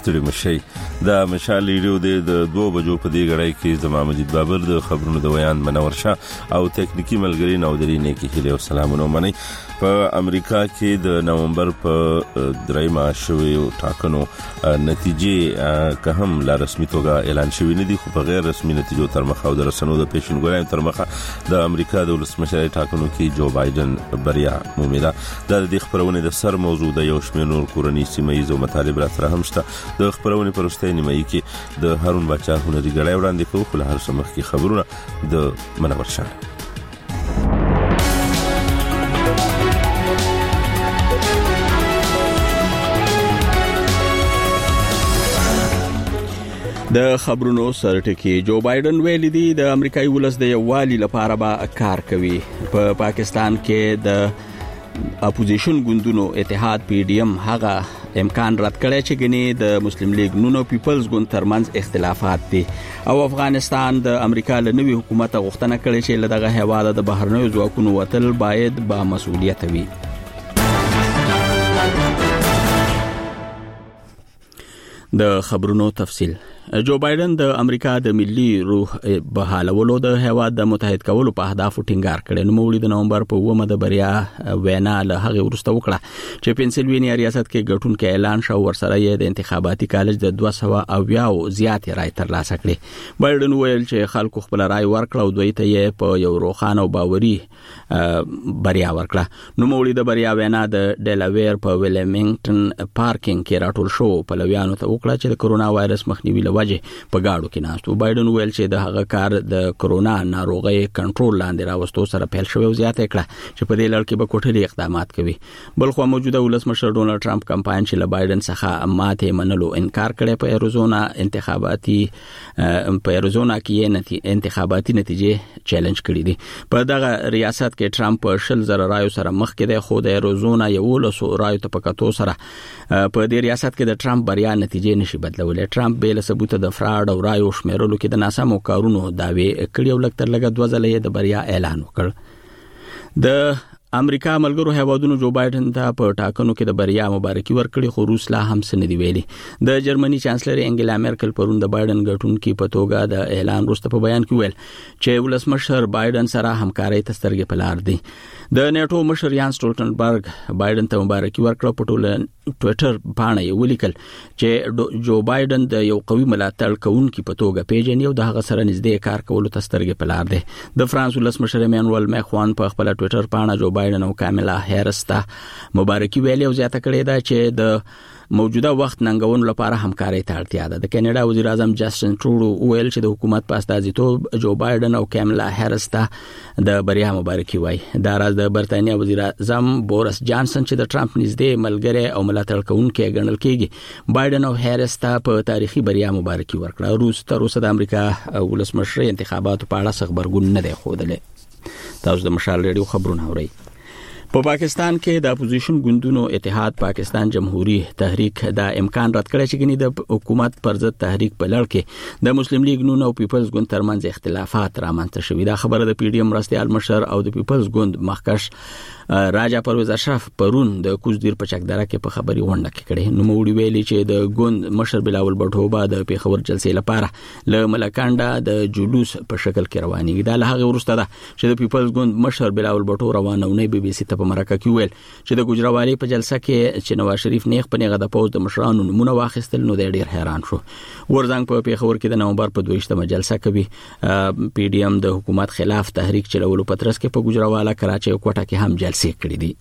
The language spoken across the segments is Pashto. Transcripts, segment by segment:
ستړي مشي. دا مشال ریډیو د 2 بجو په دې غړای کې زما مجید بابر د خبرونو د ویان منور شاه او تکنیکی ملګری نودری نه کې هیله او سلامونه منی. په امریکا کې د نومبر په 3 شوي ټاکنو نتیجې که هم لا رسمي توګه اعلان شوی نه دي، خو په غیر رسمي نتیجو تر مخه او د رسنیو د پیشنګویانو تر مخه د امریکا د ولسمشر ټاکنو کې جو بایدن بریا مومي. دا د خبرونه د سر موضوع د یو شمېر نور کورنی سیمایي مطالب را سره هم شته. د خبرونه پرسته نیمایي کې د هارون بچا هنري غړای وړاندې کوو، خو له هر څه مخکې خبرونه د منور شاه. د خبرونو سرټکی جو بایدن ویلي دی د امریکایي ولس د یووالي لپاره به کار کوي. په پاکستان کې د اپوزیشن ګوندونو اتحاد PDM هغه امکان رد کړی چې ګنې د مسلم لیگ نون او پیپلز ګوند ترمنځ اختلافات دي او افغانستان د امریکا له نوي حکومت غوښتنه کړې چې له دغه هیواد د بهرنیو ځواکونو وتل باید با مسؤلیت وي. د خبرونو تفصیل. جو بایدن د امریکا د ملي روح بحالولو د هیواد د متحد کولو په اهدافو ټینګار کړي. نو مولید د نومبر په 9 د بریا وینا له هغه ورسته وکړه چې پنسلوانیا ریاست کې ګټونکو اعلان شو، ورسره یې د انتخاباتي کالج د 200 زیات رای ترلاسه کړي. بایدن ویل چې خلکو خپل رای ورکړه او دوی ته یې په یو روښانه او باوري بریا ورکړه. نو مولید د بریا وینا د ډیلاویر په ویلمنګټن پارکینګ کې راټول شو په لویانو ته وکړه چې د کرونا وایرس مخنیوي وجه په گاډو کې ناستو. بایدن ویل چې د هغه کار د کرونا ناروغي کنټرول لاندې راوستو سره پیل شوی او زیاته کړه چې په دې لړ کې به کوټلي اقدامات کوي. بلخو موجوده ولسمشر ډونالد ټرمپ کمپاین چې له بایدن څخه ماته منلو انکار کړي په اریزونا کې انتخاباتي نتیجې چیلنج کړي دي. په دغه ریاست کې ټرمپ 10,000 رایو سره مخ کې دی، خو د اریزونا 11 رایو ته پکاتو سره په دې ریاست کې د ټرمپ بریا نتیجې نشي بدلولای. ټرمپ به له ثبوت د فراډ او رایو شمیرلو کې د ناسمو کارونو داوی کړي او لکتر لګه 2 ځله د بریا اعلان وکړ. د امریکا ملګرو هیوادونو جو بایدن ته په ټاکنو کې د بریا مبارکي ورکړي، خو روس لا هم څه نه دی ویلي. د جرمني چانسلر انګلا میرکل پرون د بایدن ګټونکو په توګه د اعلان وروسته په بیان کې ویل چې ولسمشر بایدن سره همکاري تسترګې په لار دي. د نیټو مشر یان سټولټنبرګ بایدن ته مبارکي ورکړه. په ټول ټوئیټر باندې یې ولیکل چې جو بایدن د یو قوي ملاتړ کوونکی په توګه پیژني او د هغه سره نږدې کار کولو تسترګې په لار دي. د فرانس ولسمشر ایمانوئل ماکرون په خپل ټوئیټر باندې جو بایدن او کاملا هریس ته مبارکي ویلي او زیاته کړې ده چې د موجوده وخت ننګونو لپاره همکاري ته اړتیا ده. د کینیډا وزیر اعظم جسټن ټروډو ویل چې د حکومت په استازیتوب جو بایدن او کاملا هریس ته د بریا مبارکي وایي. دا راز د برتانیا وزیر اعظم بورس جانسن چې د ټرمپ نږدې ملګری او ملاتړ کوونکی ګڼل کېږي بایدن او هریس ته په تاریخي بریا مبارکي ورکړه. روس تر اوسه د امریکا ولسمشر انتخاباتو په اړه خبرګون نه دی ښودلی. تاسو د مشال ریډیو خبرونه اورئ. په پاکستان کې د اپوزیشن ګوندونو اتحاد پاکستان جمهوری تحریک دا امکان رد کړی چې ګنې د حکومت پر ضد تحریک په لړ کې د مسلم لیگ نون او پیپلز ګوند ترمنځ اختلافات رامنځته شوي. دا خبره د PDM مرستیال مشر او د پیپلز ګوند مخکش راجا پرویز اشرف پرون د کوزدیر په چکدره کې په خبري غونډه کې کړي. نو موړي ویلي چې د ګوند مشر بلاول بټو با د پیښور جلسې لپاره له ملکانډا د جلوس په شکل کې رواني. دا له هغه ورسته ده چې د پیپلز ګوند مشر بلاول بټو روانونه BBC ته په مرکه کې ویل چې د ګجراوالي په جلسه کې چې نواز شریف نیغ په نیغه د پوز د مشرانو نمونه واخیستل. نو د ډیر حیران شو. ورزنګ په پیښور کې د نومبر په 22مه جلسه کوي. PDM د حکومت خلاف تحریک چلولو پترس کې په ګجراواله کراچي او کوټه کې هم جلسې کړې دي.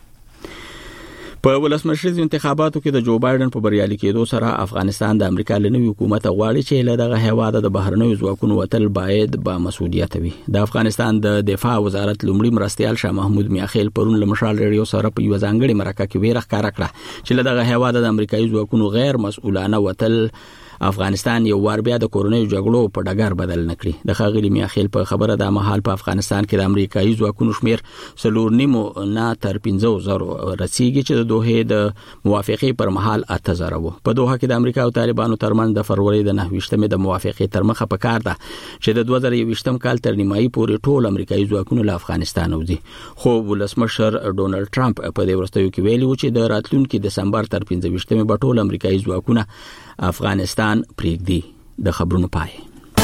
په ولسمشریزو انتخاباتو کې د جو بایدن په بریالي کېدو سره افغانستان د امریکا له نوي حکومت غواړي چې له دغه هیواد د بهرنیو ځواکونو وتل باید با مسؤلیت وي. د افغانستان د دفاع وزارت لومړي مرستیال شاه محمود میاخیل پرون له مشال ریډیو سره په یو ځانګړي مرکه کې ویره ښکاره کړه چې له دغه هیواد د امریکایي ځواکونو غیر مسؤلانه وتل افغانستان یو وار بیا د کورونیو جګړو په ډګر بدل نکړي. د ښاغلي میاخیل په خبره د مهال په افغانستان کې د امریکایي ځواکونو شمیر 4.5 نه تر 15,000 رسیدي چې د دوه د موافقې پر مهال 8,000 وو. په دوه کې د امریکا او طالبانو ترمنځ د فروری د 9 د موافقې تر مخه په کار ده چې د 2021 کال تر نیمایي پورې ټول امریکایي ځواکونه له افغانستان وځي. خو ولسمشر ډونالد ټرمپ په دې وروستیو کې ویلي و چې د راتلونکي دسمبر تر 15 به ټول امریکایي ځواکونه افغانستان پریږدي. د خبرونو پای.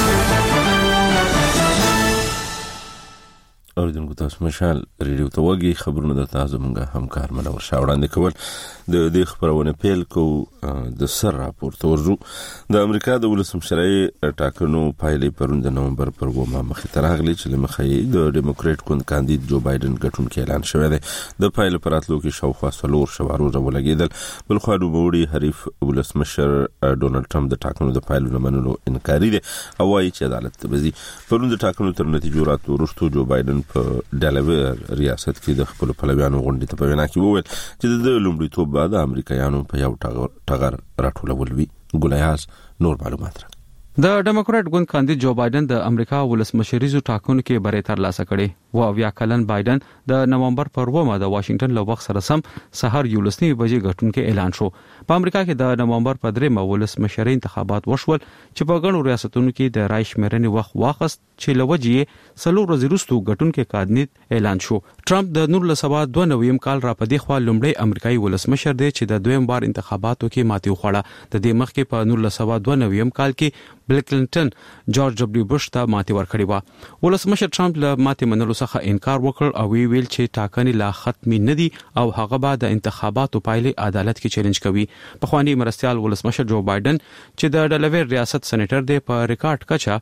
اوریدونکو تاسو مشال ریډیو ته وګي خبرونه د تاسو موږ همکار منور شاه وړاندې کول. د دې خبرونه پیل کو د سر راپورته ورزو. د امریکا د ولسمشرۍ ټاکنو پایلې پرون د نومبر پر 2 مخې ته راغلي چې لمخې د ډیموکریټ کاندید جو بایدن ګټونکي اعلان شوی دی. د پایلې پر اتلو کې شاوخوا 4 شوارو ولګیدل. بل خو د وړي حریف ولسمشر ډونالد ټرمپ د ټاکنو د پایلو منلو انکاري دي او وايي چې عدالت ته بزي. پرون د ټاکنو تر نتیجو راتلو وروسته جو بایدن په ډیلاویر ریاست کې د خپل پلویانو غونډې ته په وینا کې وویل چې د لومړیتوب بعد امریکایانو په یو ټغر راټولول وی. ګولیاس نور معلومات را. د ډیموکراټ ګوند کاندید جو بایدن د امریکا ولسمشریزو ټاکنو کې بری ترلاسه کړي. و کلن بایدن د نومبر پر 2 د واشنگټن له وخت سره سم سحر 11 بجې ګټونکو اعلان شو. په امریکا کې د نومبر په 3 ولسمشری انتخابات وشول چې په غنو ریاستونو کې د رای شمیرنې وخت واخست چې لوجې 4 ورځې وروسته ګټونکو کاندید اعلان شو. ټرمپ د 1992 کال را پدې خوا لومړی امریکایي ولسمشر دی چې د دویم بار انتخاباتو کې ماتې وخوړه. د دې مخکې په 1992 کال کې بل کلینټن جورج دبليو بوش ته ماتې ورکړې و. ولسمشر ټرمپ له ماتې منلو څخه انکار وکړ او ویل چې ټاکنې لا ختمې نه دي او هغه به د انتخاباتو پایلې عدالت کې چیلنج کوي. پخوانی مرستيال ولسمشر جو بایدن چې د ډیلاویر ریاست سېنیټر دی په ریکارډ کچا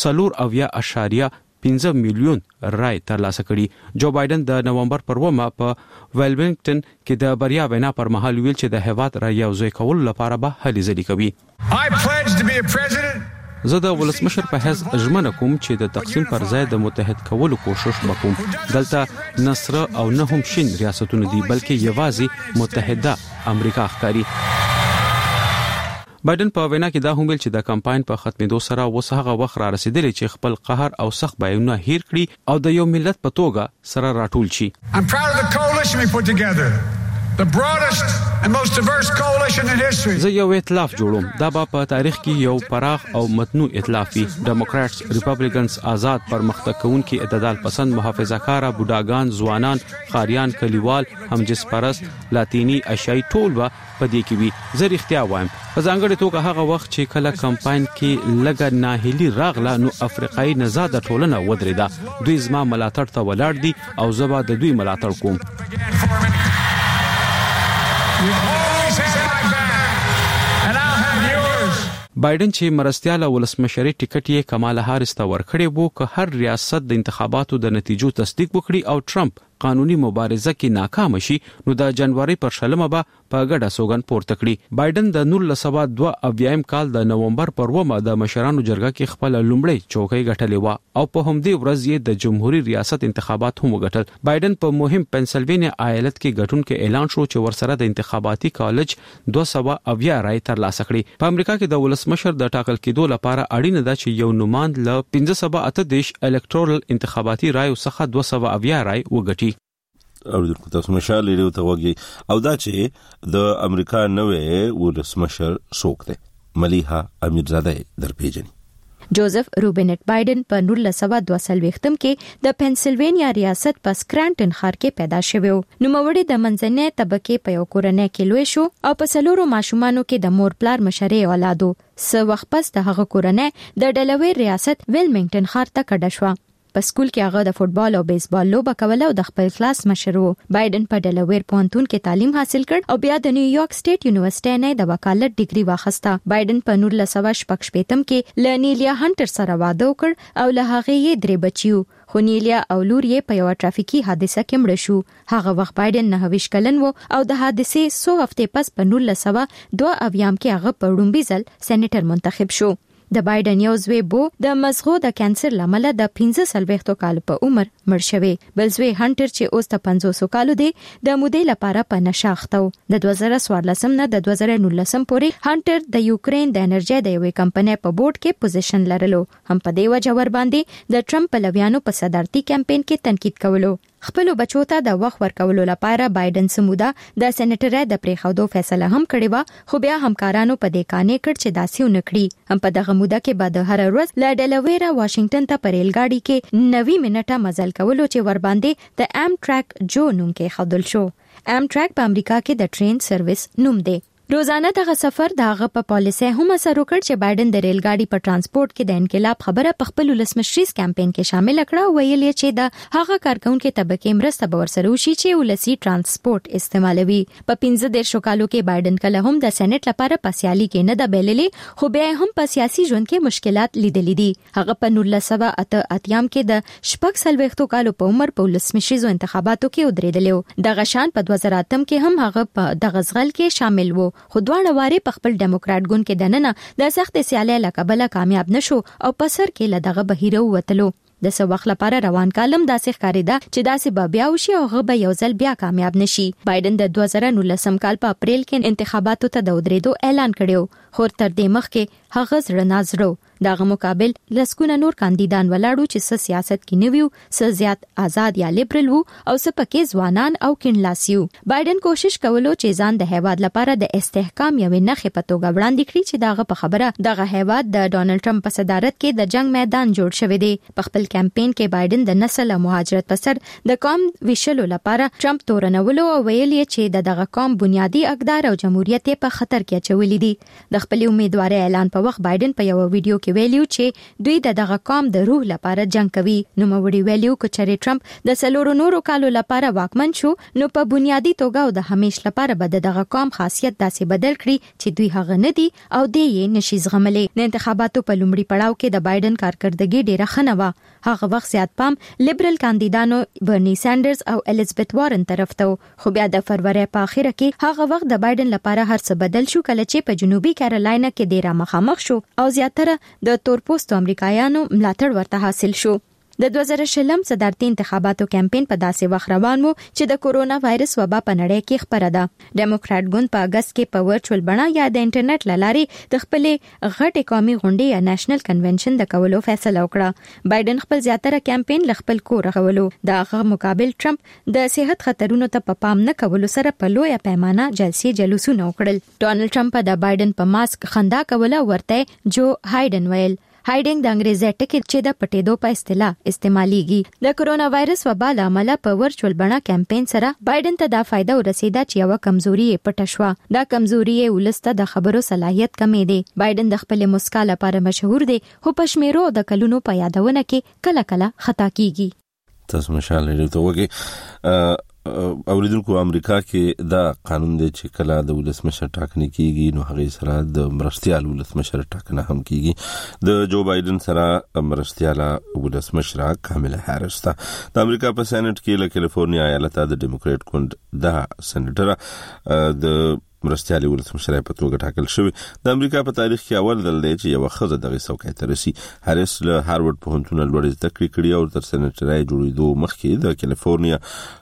4.15 میلیون رای ترلاسه کړي. جو بایدن د نومبر پر 2 په ویلمنګټن کې د بریا وینا پر مهال ویل چې د هیواد را یوځای کول لپاره به هلې ځلې کوي. زه د ولسمشر په حیث ژمنه کوم چې د تقسیم پر ځای د متحد کولو کوشش وکوم. دلته نصر او نه هم شین ریاستونه دي بلکې یوازې متحده امریکا ښکاري. بایدن په وینا کې دا هم ویل چې د کمپاین په ختمېدو سره وسهغه وخت را رسیدلی چې خپل قهر او سخت بیانونه هیر کړي او د یو ملت په توګه سره راټول شي. I'm proud of the coalition we put together. The broadest and most diverse coalition in history. زه یو ائتلاف جوړوم. دا به په تاریخ کې یو پراخ او متنوع ائتلاف وي. ډیموکراتس، ریپبلیکنز، آزاد پرمختګ کوونکي، اعتدال پسند، محافظه‌کار، بوډاګان، ځوانان، خاریان، کلیوال، همجنسپرست، لاتینی، اشیای ټول به په دې کې وي. زه رښتیا وایم. په ځانګړي توګه هغه وخت چې کله کمپاین کې لګا ناهیلی راغله نو افریقایي نژاده ټولنه ودرېده. دوی زما ملاتړ ته ولاړ دي او زه به د دوی ملاتړ کوم. بایدن چې مرستياله ولسمشری ټیکټ یې کماله هاریس ته ورکړی وو که هر ریاست د انتخاباتو د نتیجو تصدیق وکړي او ټرمپ قانوني مبارزه کې ناکام شي نو د جنوري پر 16 به په ګډه سوګن پورته کړي. بایدن د 1992 کال د نومبر پر 2 د مشرانو جرګه کې خپل لومړی چوکۍ ګټلې و او په همدې ورځ یې د جمهوریت ریاست انتخابات هم وګټل. بایدن په مهم پنسلوانیا ایالت کې ګټونکو اعلان شو چې ورسره د انتخاباتي کالج 270 رای ترلاسه کړي. په امریکا کې د ولسمشر د ټاکل کېدو لپاره اړینه ده چې یو نوماند له 1538 الکتورال انتخاباتي رایو څخه 270 رای وګټي. او د تاسو مشال لري ته وګي او دا چې د امریکا نوې ولسمشر څوک دی؟ ملیحه امیرزاده در پیژني. جوزف روبینټ بایدن په 1942 کې د پنسلوانیا ریاست په سکرانټن ښار کې پیدا شوی و. نوموړی د منځنۍ طبقه په یو کورنۍ کې لوی شو او په څلورو ماشومانو کې د مور پلار مشري اولادو. څه وخت پس د هغه کورنۍ د ډیلاویر ریاست ویلمنګټن ښار ته کډه شو. په سکول کې هغه د فوتبال او بیسبال لوبه کوله او د خپل کلاس مشر وو. بایدن په ډیلاویر پوهنتون کې تعلیم حاصل کړ او بیا د نیویارک سټیټ یونیورسيټي نه د وکالت ډیګري واخیسته. بایدن په 1986 کې ل نیلیا هانټر سره واده وکړ او له هغه یې 3 بچیو. خو نیلیا او لور یې په یو ټرافیکي حادثه کې مړ شو. هغه وخت بایدن 29 کلن وو او د حادثې 100 هفته پس په 1992 کې هغه په وړاندې ځل سېنیټر منتخب شو. د بایدن یو زوی بو د مزغو د کانسر لامل د 15 کال په عمر مړ شوی. بل زوی هانټر چې اوس ته 500 کالو دی د مودې لپاره په نشه اخته و. د 2014 نه د 2019 پورې هانټر د یوکرين د انرژي د یوې کمپنۍ په بورډ کې پوزیشن لرلو. هم په دې وجه ور باندې د ټرمپ پلویانو په صدارتي کمپاین کې تنقید کولو. خپل بچو ته د وخت ورکولو لپاره بایدن سمودا د سېنیټر د پریخودو فیصله هم کړې و، خو بیا همکارانو په دې کانې کړ چې داسې ونکړي. هم په دغه موده کې بعد هر ورځ له ډیلاویر واشنگټن ته په ریل ګاډي کې 90 منټه مزل کولو چې ور باندې د ام ټریک جو نوم کې خودل شو. ام ټریک په امریکا کې د ټرین سرویس نوم دی. روزانه دغه سفر دغه په پالیسي هم اثر وکړ چې بایدن د ریل ګاډي په ترانسپورت کې د انقلاب خبره په خپل ولسمشریز کمپاین کې شامل کړه. ویل یې چې د هغه کارکونکو طبقه مرسته به ورسره وشي چې ولسی ترانسپورت استعمالوي. په 15 کالو کې بایدن کله هم د سېنات لپاره په سیالي کې نه د بیللې، خو بیا هم په سیاسي ژوند کې مشکلات لیدلې دي. هغه په 1988 کې د 46 کالو په عمر په ولسمشریز انتخاباتو کې ودرېدل. دغه شان په 2008 کې هم هغه په دغه ځغل کې شامل وو، خو دواړه واره په خپل ډیموکرات ګوند کې دننه د سخت سیالۍ لکبله کامیاب نشو او په سر کې لدغه بهیره وتلو. د څه وخت لپاره روان کالم داسې ښکارېده چې داسې به بیا وشي او هغه به یو ځل بیا کامیاب نشي. بایدن د 2019 کال په اپریل کې انتخاباتو ته د ودرېدو اعلان کړو، خو تر دې مخکې هغه زړه نازړو. دغه مقابل لسکونه نور کاندیدان ولاړو چې سیاست کې نویو، زیات آزاد یا لیبرل وو او سپکې ځوانان او کینلاسیو. بایدن کوشش کولو چې ځان د هیواد لپاره د استحکام یو نخې په توګه وړاندې کړي چې دغه په خبره دغه هیواد د ډونالد ټرمپ په صدارت کې د جنگ میدان جوړ شوی دی. په خپل کمپاین کې بایدن د نسل او مهاجرت په سر د قوم ویشلو لپاره ټرمپ تورنولو او ویل چې دغه قوم بنیادی اقدار او جمهوریت په خطر کې اچولې دي. د خپل امیدوارۍ اعلان په وخت بایدن په یو ویډیو ویلیو چې دوی دغه قوم د روح لپاره جنگ کوي. نو موړي ویلیو چې ټرمپ د سلورو نورو کالو لپاره واکمن شو، نو په بنیادی توګه او د همیش لپاره به دغه قوم خاصیت داسې بدل کړي چې دوی هغه نه دي او دې نشي زغملې. د انتخاباتو په لومړي پړاو کې د بایدن کارکردګي ډیره ښه نه و. هغه وخت زیات پام لیبرل کاندیدانو برنی سانډرز او الیزابت وارن طرف ته، خو بیا د فروری په اخر کې هغه وخت د بایدن لپاره هر څه بدل شو کله چې په جنوبي کیرالاینا کې ډیره مخامخ شو او زیاتره د تورپوستو امریکایانو ملاتړ ورته حاصل شو. د 2020 صدارتي انتخاباتو کمپاین په داسې وخت روان وو چې د کورونا وایرس وبا په نړۍ کې خپره ده. ډیموکرات ګوند په اگست کې په ورچوال بڼه یا د انټرنیټ لارې د خپل غټ قومي غونډې یا نېشنل کنونشن د کولو فیصله وکړه. بایدن خپل زیاتره کمپاین لخپل کور غولو. د هغه مقابل ټرمپ د صحت خطرونو ته په پام نه کولو سره په لویه پیمانه جلسې جلوسونه وکړل. ډونالد ټرمپ د بایدن په ماسک خندا کوله ورته جو هایډن ویل. هایډینګ د انګریزي ټکی چې د پټېدو په اصطلاح استعماليږي. د کورونا وایرس وبا لامل په ورچوال بڼه کمپاین سره بایدن ته دا فائدہ ورسیده چې یو کمزوري پټه شو. دا کمزوري ولسته د خبرو صلاحیت کمې دي. بایدن د خپل مسکا لپاره مشهور دی، خو پښمیرو د کلونو په یادونه کې کله کله خطا کیږي. تاسو مشال لري ته وګي اوریدونکو امریکا کې دا قانون دی چې کله د ولسمشر ټاکنې کیږي نو هغه سره د مرستيال ولسمشر ټاکنه هم کیږي. د جو بایدن سره مرستيال ولسمشر کاملا هاریس د امریکا په سېنات کې له کیلیفورنیا ایالت د ډیموکرات ګوند د سېنیټر د مرستيالي ولسمشر په توګه ټاکل شوی. د امریکا په تاریخ کې اول ځل دی چې یو خزه دغه څوکۍ ته رسي. هاریس له هارورډ پوهنتون لوړ زده کړې کړې او تر سېنیټرۍ جوړېدو مخکې د کیلیفورنیا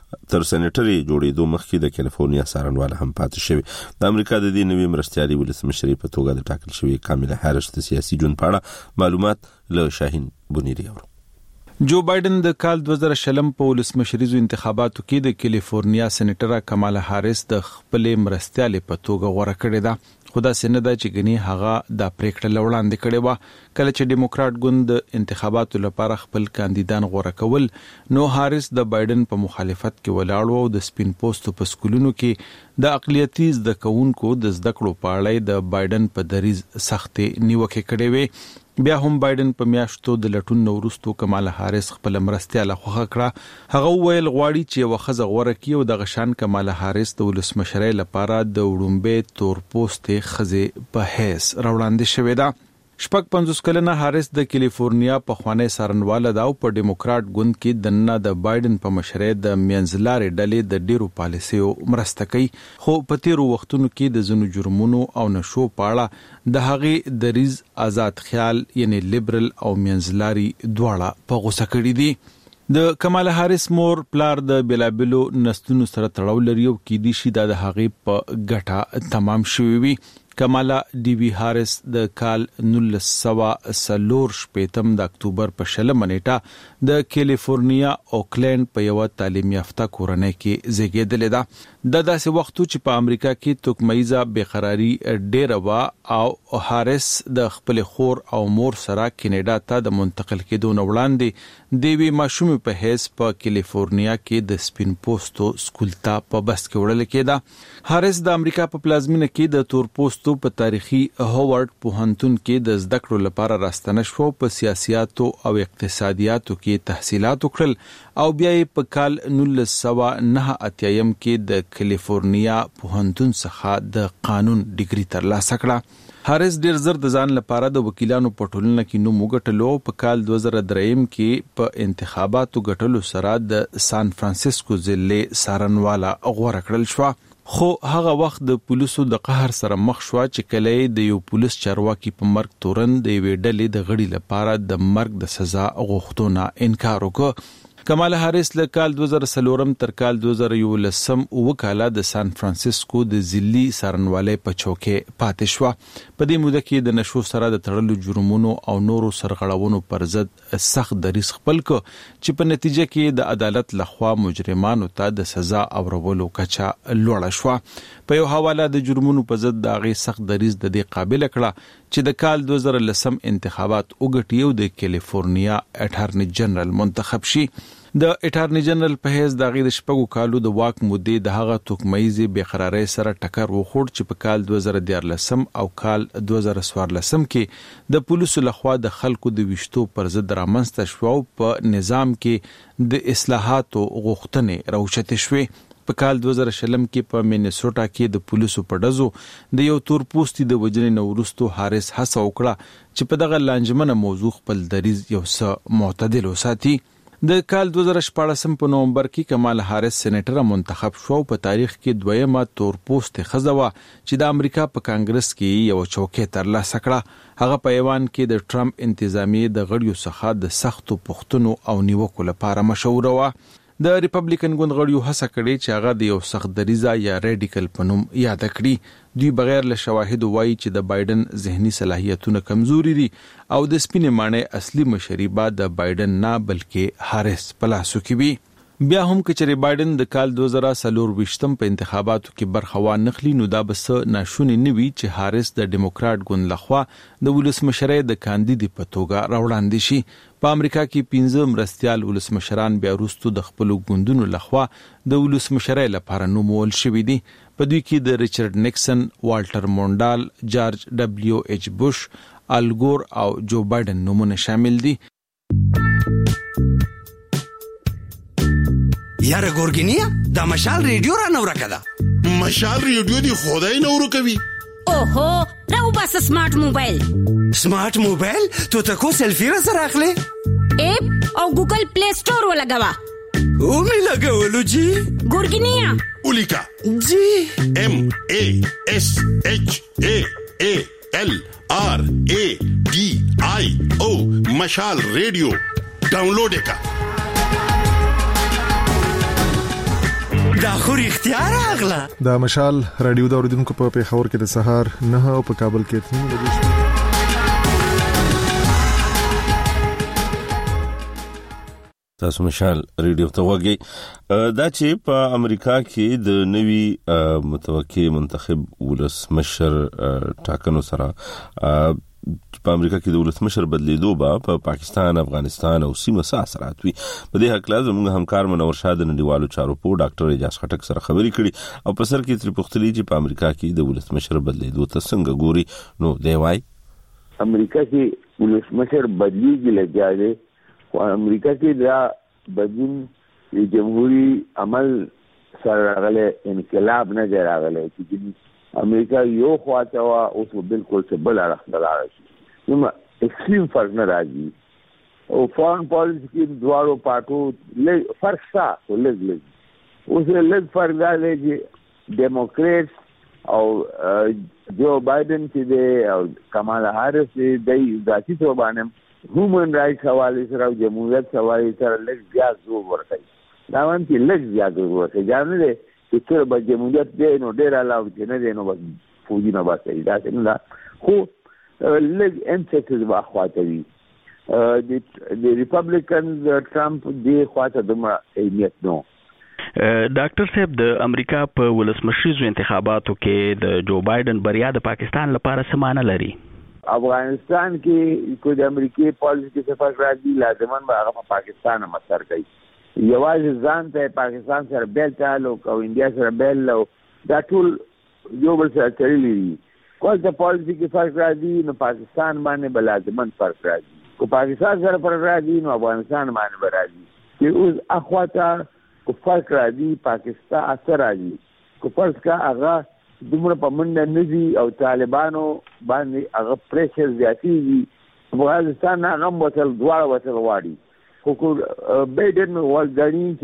د کیلیفورنیا څارنواله هم پاتې شوی. د امریکا د دې نوي مرستيالي ولسمشر په توګه د ټاکل شوی کاملا هاریس د سیاسي ژوند په اړه معلومات له شاهین بنيري اورو. جو بایدن د کال 2020 په ولسمشریزو انتخاباتو کې د کیلیفورنیا سېنیټر کمالا هاریس د خپل مرستيال په توګه غوړه کړې ده. خدا سینه دا چې غني هغه د پریکړه لوړاندې کړي و کله چې ډیموکرات ګوند د انتخاباتو لپاره خپل کاندیدان غوړه کول. نو هاریس د بایدن په مخالفت کې ولاړ او د سپین پوسټو په سکولونو کې د اقلیتي زده کوونکو د زده کړو په اړه د بایدن په دریز سختې نیوکه کړې وې. بیا هم بایدن په میاشتو د لټون نورستو کمالا هاریس خپل مرستيال خوخه کړه. هغه ویل غواړي چې وخزه غوړه کی او د غشان کمالا هاریس د ولسمشرۍ لپاره د وډمبه تور پوسټ خزه په هیڅ راوړاندې شوې ده. 50 کلنه هاریس د کیلیفورنیا په خوانې سارنواله دا په ډیموکرات ګوند کې دنه د بایدن په مشرۍ د منځلارې ډلې د ډیرو پالیسیو مرسته کوي، خو په تیرو وختونو کې د زنو جرمونو او نشو پاړه د هغې دریز آزاد خیال یعنی لیبرل او منځلاري دواړه په غوسه کړي دي. د کمالا هاریس مور پلار د بلابلو نسلونو سره تړاو لري او کې دي شي د هغې په ګټه تمام شوی وي. کمالا ډی وی هاریس د کال 1940 د اکتوبر په 20 نیټه د کیلیفورنیا اوکلند په یو تعلیم یافته کورنۍ کې زیږیدلې ده. د داسې وختو چې په امریکا کې توکمایزه بیقراری ډېره وا او هاریس د خپل خور او مور سره کینیډا ته د منتقل کېدو نه وړاندې د وی ماشومې په هیڅ په کیلیفورنیا کې د سپین پوستو سکول ته په بس کې وړل کېده. هاریس د امریکا په پلازمینه کې د تور پوستو په تاریخي هاوارد پوهنتون کې د زده کړو لپاره راستنه شو، په سیاسياتو او اقتصادیاتو کې تحصیلات وکړل او بیا یې په کال 1989 کې د کیلیفورنیا پوهنتون څخه د قانون ډیګري ترلاسه کړه. هاریس ډیر زر د ځان لپاره د وکیلانو په ټولنه کې نوم وګټلو. په کال 2003 کې په انتخاباتو ګټلو سره د سان فرانسیسکو ضلع سارنواله غوړه کړل شو، خو هغه وخت د پولیسو د قهر سره مخ شو چې کله د یو پولیس چارواکي په مرګ تورن د وی ډلې د غړي لپاره د مرګ د سزا غوښتنه انکار وکړ. کمالا هاریس له کال 2004 تر کال 2011 وکاله د سان فرانسیسکو د ضلعي سارنوالۍ په چوکۍ پاتې شو. په دې موده کې د نشو سره د تړلو جرمونو او نورو سرغړونو پر ضد سخت دریځ خپل کو چې په نتیجه کې د عدالت لخوا مجرمانو ته د سزا اورولو کچه لوړه شو. په یو حواله د جرمونو په ضد د غي سخت دریځ د دې قابل کړه چې د کال 2010 انتخابات وګټي او د کیلیفورنیا اټارنی جنرال منتخب شي. د اټارنی جنرال په هیڅ د غي د شپږو کالو د واک مودې د هغه توکمایزي بیقراری سره ټکر وخوړ چې په کال 2014 او کال 2014 کې د پولیسو لخوا د خلکو د وشتو پر ضد رامنځته شو او په نظام کې د اصلاحاتو غوښتنې راوچتې شوې. په کال 2020 کې په مینیسوټا کې د پولیسو په ډزو د یو تور پوستي د وجنې نورستو هاریس هڅه وکړه چې په دغه لانجمنه موضوع خپل دریځ یو څه معتدل وساتي. د کال 2014 په نومبر کې کمالا هاریس سېنیټر منتخب شو. په تاریخ کې دویمه تور پوست خزوه چې د امریکا په کانګرس کې یو چوکۍ ترلاسه کړه. هغه په ایوان کې د ټرمپ انتظامیه د غړیو څخه د سختو پوښتنو او نیوکو لپاره مشهور و. د ریپبلیکن ګوند غړیو هڅه کړې چې هغه د یو سخت دریځه یا ریډیکل پنوم یاد کړي. دوی بغیر له شواهد وایي چې د بایدن ذهني صلاحیتونه کمزوري دي او د سپینې مانې اصلي مشري به د بایدن نه بلکې هاریس په لاسو کې وي. بیا هم کچې بایدن د کال 2024 په انتخاباتو کې برخه وانخلي نو دا بس ناشونی نوي چې هاریس د ډیموکرات ګوند لخوا د ولسمشرۍ د کاندید په توګه راوړاندې شي. په امریکا کې 15 مرستيال ولسمشران بیا وروسته د خپل ګوندونو لخوا د ولسمشرۍ لپاره نومول شوي دي. په دوی کې د ریچارډ نیکسن، والټر مونډال، جارج ډبلیو ایچ بوش، آل ګور او جو بایدن نومونه شامل دي. یاره ګورګینیا دا مشال ریډیو را نور کړه. مشال ریډیو دی خدای نور کوي. اوهو راو بس سمارټ موبایل. سمارټ موبایل ته تاسو سلفي را سره اخلي؟ اپ او ګوګل پلی سٹور ولګوا. او می لګولو جی ګورګینیا اولیکا جی MASHALRADIO مشال ریډیو ډاونلوډ کا. دا خو اختیار اغلا. دا مشال رادیو دا اوریدونکو په پیښور کې د سهار 9 او په کابل کې 3 بجې. تاسو مشال ریډیو ته وګورئ. دا چې په امریکا کې د نوي متوقع منتخب ولسمشر ټاکنو سره په امریکا کې د ولسمشر بدلیدو په پاکستان، افغانستان او سیمه اثرات وي. په دې حق لازم موږ همکار منور شاه د نړیوالو چارو په ډاکټر اجاز خټک سره خبرې کړې او په سر کې تر پختلې چې په امریکا کې د ولسمشر بدلیدو ته څنګه ګوري. نو دی وايي امریکا کې ولسمشر بدلیږي لګیاله او امریکا کې دا بدلون د جمهوریت عمل سره راغله انقلاب نه راغله چې امریکا یو خواته وا او بالکل څه بل راځي. نو ایکستریم فرق نه راځي او فارن پالیسی کې دواړو پارټو فرق شته خو لږ اوس لږ فرق دا دی چې ډیموکریټس او جو بایدن چې دی او کمالا هاریس چې دی ذاتي توګه باندې هیومن رائټس حوالې سره او جمهوریت حوالې سره لږ زیات زور ورکوي دا وایي چې لږ زیات زور ورکوي دا نه دی چې څومره به جمهوریت دی نو ډېر علاوه چې نه دی نو بس فوجي نه بس کوي داسې نه ده خو لږ امسیسز به اخواته وي د ریپبلیکنز ټرمپ دې خواته دومره اهمیت نه ډاکټر صاحب د امریکا په ولسمشریزو انتخاباتو کې د جو بایدن بریا د پاکستان لپاره څه معنی لري؟ افغانستان کې کوم د امریکای پالیسي کې څه فرق راځي لازماً به هغه په پاکستان هم اثر کوي. یوازې ځان ته پاکستان سره بیل تعلق او انډیا سره بیل او دا ټول یو بل سره تړلي دي. کوم د پالیسي کې فرق راځي نو پاکستان باندې به لازماً فرق راځي. کو پاکستان سره فرق راځي نو افغانستان باندې به راځي. چې اوس اخواته کو فرق راځي پاکستان اثر راځي کو فرض کا هغه دومره په منډه نزي او طالبانو باندې هغه پریشر زیاتېږي افغانستان هغه وصل دواړه وصل واړي خو بایدن ولګړي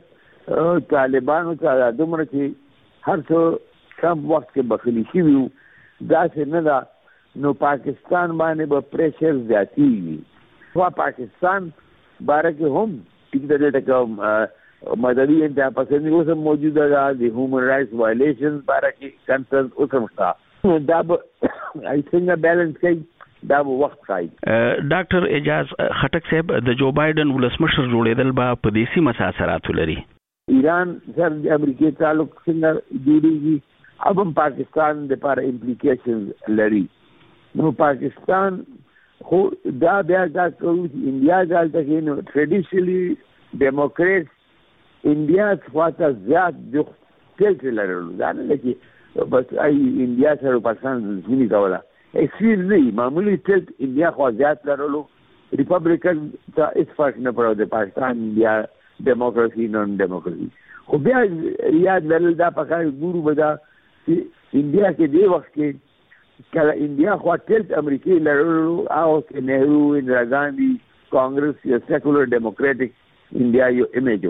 چې طالبانو ته دومره چې هر څه کم وخت کې بخیلی شي وي دا څه نه ده نو پاکستان باندې به پریشر زیاتېږي خو پاکستان باره کې هم ټیک د ټکو مدني انتها پسندي اوس هم موجوده ده د هیومن رائټس وایلیشنز باره کې کنسرن اوس هم شته دا به آی څنګه بیلنس کوي دا به وخت ښایي. ډاکټر اعجاز خټک صاحب د جو بایدن ولسمشر جوړېدل به په دې سیمه څه اثرات لري؟ ایران سره د امریکای تعلق څنګه جوړېږي او هم پاکستان لپاره امپلیکیشنز لري. نو پاکستان خو دا بیا دا کوي چې انډیا دلته کې نو ټریډیشنلی ډیموکریټس انډیا خواته زیات د ټیلټ لرلو دا نه چې بس ای انډیا سره پاکستان ځینې کوله ایکسپیر نه معمولی ټیلټ انډیا خوا زیات لرلو ریپبلیکن ته هیڅ فرق نه پرو د پاکستان انډیا ډیموکراسي نون ډیموکراسي خو بیا یاد لرل دا پکار ګورو بدا چې انډیا کې دی وخت کې کله انډیا خوا ټیلټ امریکای لرلو او کې نهرو اندرا ګاندھی کانګرس یا سیکولر ډیموکریټک انډیا یو ایمیج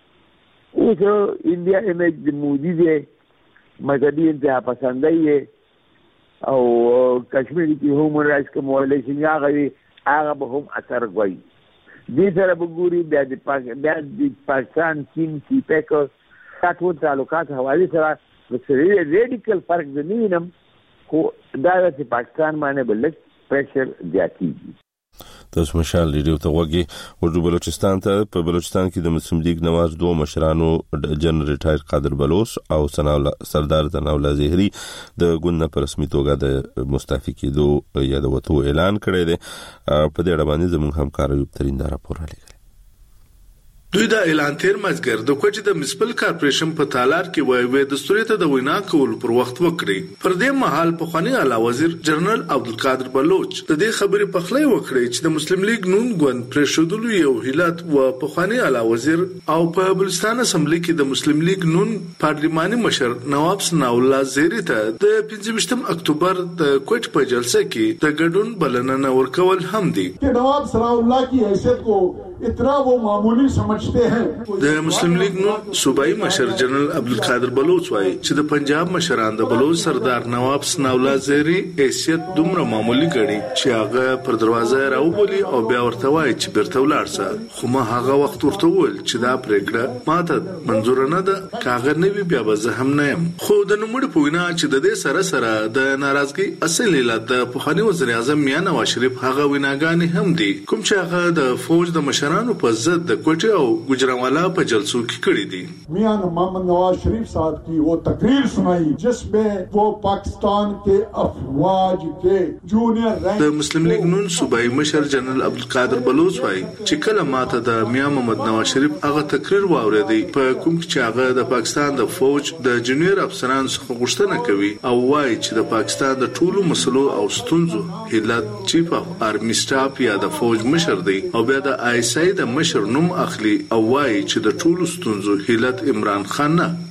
اوس انډیا ایمیج د مودي دی مذهبي انتها پسندی او کشمیر کې هیومن رائټس کوم وایلیشن هغه به هم اثر کوي. دې سره به ګوري بیا د پاکستان چین سیپیک ټول تعلقات حوالې سره ریډیکل فرق نه وینم خو دا چې پاکستان باندې بل پریشر زیاتېږي. تاسو مشال ریډیو ته وګورئ ورجو بلوچستان ته په بلوچستان کې د مسلم لیگ نواز دوه مشرانو جنرال ریټایر قادر بلوچ او سردار ثناءالله زهري د ګوند په رسمي توګه د مستعفي کېدو یا د وټو اعلان کړی دی. په دې اړه باندې زموږ همکار ایوب ترین دا راپور راغلی. دوی دا اعلان تیر مازګر د کوچ د میونسپل کارپوریشن په تالار کې وایي دستوري ته د وینا کول پر وخت وکړي. پر دې مهال په خواني اعلی وزیر جنرال عبدالقادر بلوچ د دې خبرې په خله وکړي چې د مسلم لیگ نون ګوند پرېښودلو یو هیلت و په خواني اعلی وزیر او په بلوچستان اسمبلی کې د مسلم لیگ نون پارلماني مشر نواب ثناء الله زهري ته د 25 اکتوبر د کوچ په جلسه کې د ګډون بلنه ورکول هم دي. نواب ثناء الله کی حیثیت کو اتنا وہ معمولی سمجھتے ہیں. د مسلم لیگ نون صوبائی مشر جنرال عبدالقادر بلوچ وايي چې د پنجاب مشران د بلوچ سردار نواب ثناء الله زهري حیثیت دومره معمولی ګڼي چې هغه پر دروازه راوبولي او بیا ورته وایي چې بیرته ولاړ شه. خو ما هغه وخت ورته وویل چې دا پریکړه ماته منظور نه ده کاغه نه وي بیا به زه هم نه یم. خو د نوموړي په وینا چې د دې سره سره د ناراضګۍ اصل علت د پخواني وزیر اعظم میاں نواز شریف هغه ویناګانې هم دي کوم چې هغه د فوج د مشرانو په ضد د کوټې او گجرانوالا په جلسو کې کړی دي. میاں محمد نواز شریف صاحب کی وہ تقریر سنائی جس میں وہ پاکستان کے افواج کے جونیئر رینک د مسلم لیگ نون صوبائی مشر جنرال عبدالقادر بلوچ وايي چې کله ماته د میاں محمد نواز شریف هغه تقریر واوریدي په کوم چې هغه د پاکستان د فوج د جونیئر افسرانو څخه غوښتنه کوي او وايي چې د پاکستان د ټولو مسلو او ستونزو هیلت چیف اف آرمی سټاف یا د فوج مشر دی او بیا د آی اس آی د مشر نوم اخلي او وايي چې د ټولو ستونزو هیلت عمران خان نه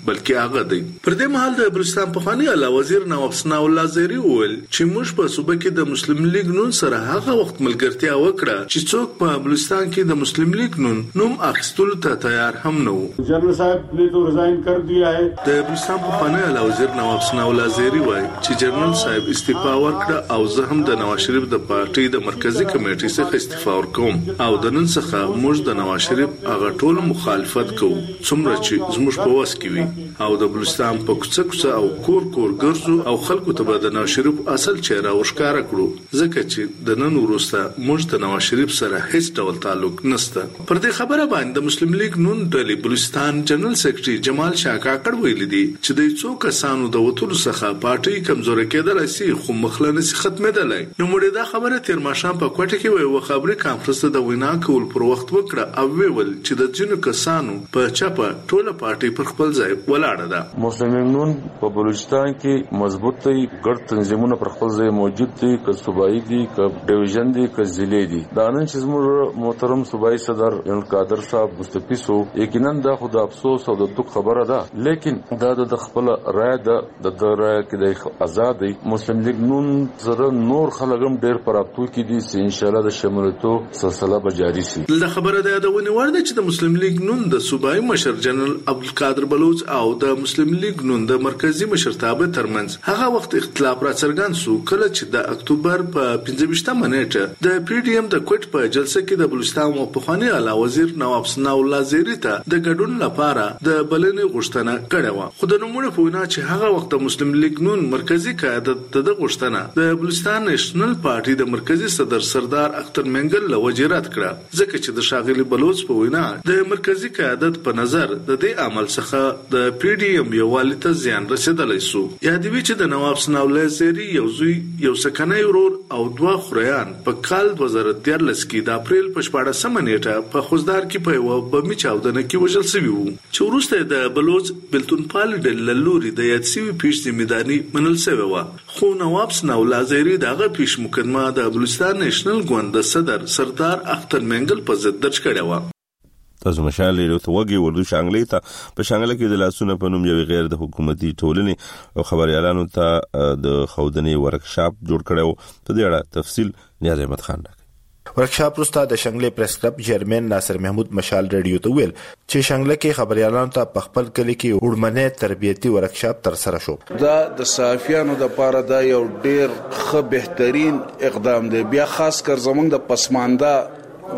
بلکې هغه دی. پر دې مهال د بلوچستان پخوانی اعلی وزیر نواب ثناء الله زیری وویل چې موږ په صوبه کې د مسلم لیگ نون سره هغه وخت ملګرتیا وکړه چې څوک په بلوچستان کې د مسلم لیگ نوم اخیستلو ته تیار هم نه و. جنرل صاحب نے تو ریزائن کر دیا ہے. د بلوچستان پخوانی اعلی وزیر نواب ثناء الله زیری وایي چې جنرال صاحب استعفا ورکړه او زه هم د نواز شریف د پارټي د مرکزی کمیټې څخه استعفا ورکوم او د نن څخه موږ د نواز شریف هغه ټول مخالفت کوو څومره چې زموږ په واس کې وي او د بلوچستان په کوڅه او کور ګرځو او خلکو ته د نواز شریف اصل چهره ورښکاره کړو ځکه چې د نن وروسته موږ د نواز شریف سره هیڅ ډول تعلق نشته. پر دې خبره باندې د مسلم لیگ نون ډلې بلوچستان جنرال سیکریټري جمال شاه کاکړ ویلي دي چې د څو کسانو د وټولو څخه پارټي کمزوري کېدل شي خو مخلنه سي ختمېدلای. نو موږ دا خبره تیر ماښام په کوټه کې وایو خبري کانفرنس د وینا کول پر وخت وکړه او ویل چې د جنو کسانو په چاپه ټوله پارټي پر خپل ځای ولاړه ده. مسلم لیگ نون په بلوچستان کې مضبوط دی، ګډ تنظیمونه پر خپل ځای موجود دي، که صوبایي دي که ډیویژن دي که ضلعي دي. دا نن چې زموږ محترم صوبایي صدر جنرال قادر صاحب مستعفي سو یقینا دا خو د افسوس او د دک خبره ده، لیکن دا د خپل رائے د رائے کې د آزاد دی. مسلم لیگ نون سره نور خلک هم ډېر پرابطو کې دي چې ان شاء الله د شمولتو سلسله به جاری شي. د خبره ده د ونیوړ چې د مسلم لیگ نون د صوبایي مشر جنرال عبدالقادر بلوچ او د مسلم لیگ نون د مرکزی مشرتابه ترمنځ هغه وخت اختلاف را څرګند سو کله چې د اکتوبر په 15 نیټه د پی ډی ایم د کوټ په جلسه کې د بلوچستان او پخوانی اعلی وزیر نواب ثناء الله زیری ته د ګډون لپاره د بلنې غوښتنه کړې و. خو د نوموړي په وینا چې هغه وخت د مسلم لیگ نون مرکزی قیادت د غوښتنه د بلوچستان نېشنل پارټي د مرکزی صدر سردار اختر منګل له وجې رد کړه ځکه چې د شاغلي بلوچ په وینا د مرکزی قیادت په نظر د دې عمل څخه د پی ډی ایم یووالي ته زیان رسیدلی سو. یادوي چې د نواب ثناء الله زیری یو زوی یو سکنی ورور او دوه خوریان په کال 2013 کې د اپریل په 14 نیټه په خوزدار کې په یو بمي چاودنه کې وژل شوی وو چې وروسته د بلوچ بلتون پال د لوري د یاد سوي پیش ذمہداري منل شوی و. خو نواب ثناء الله زیری دغه پیش مقدمه د بلوچستان نېشنل ګوند د صدر سردار اختر منګل په ضد درج کړی و. تاسو مشال له توګي وردو شانګلې ته په شانګله کې د لاسونو په نوم یو غیر د حکومتي ټولنې او خبريالانو ته د خودنې ورکشاپ جوړ کړو. په دې اړه تفصیل نیاز احمد خان راکړي. ورکشاپ وروسته د شانګلې پریس کلب چیرمن ناصر محمود مشال ریډیو ته ویل چې شانګله کې خبريالانو ته په خپل کلی کې وړمنه تربیتي ورکشاپ تر سره شو. دا د صحافیانو د پاره دا یو ډیر ښه بهترین اقدام دی، بیا خاص کر زمونږ د پسمانده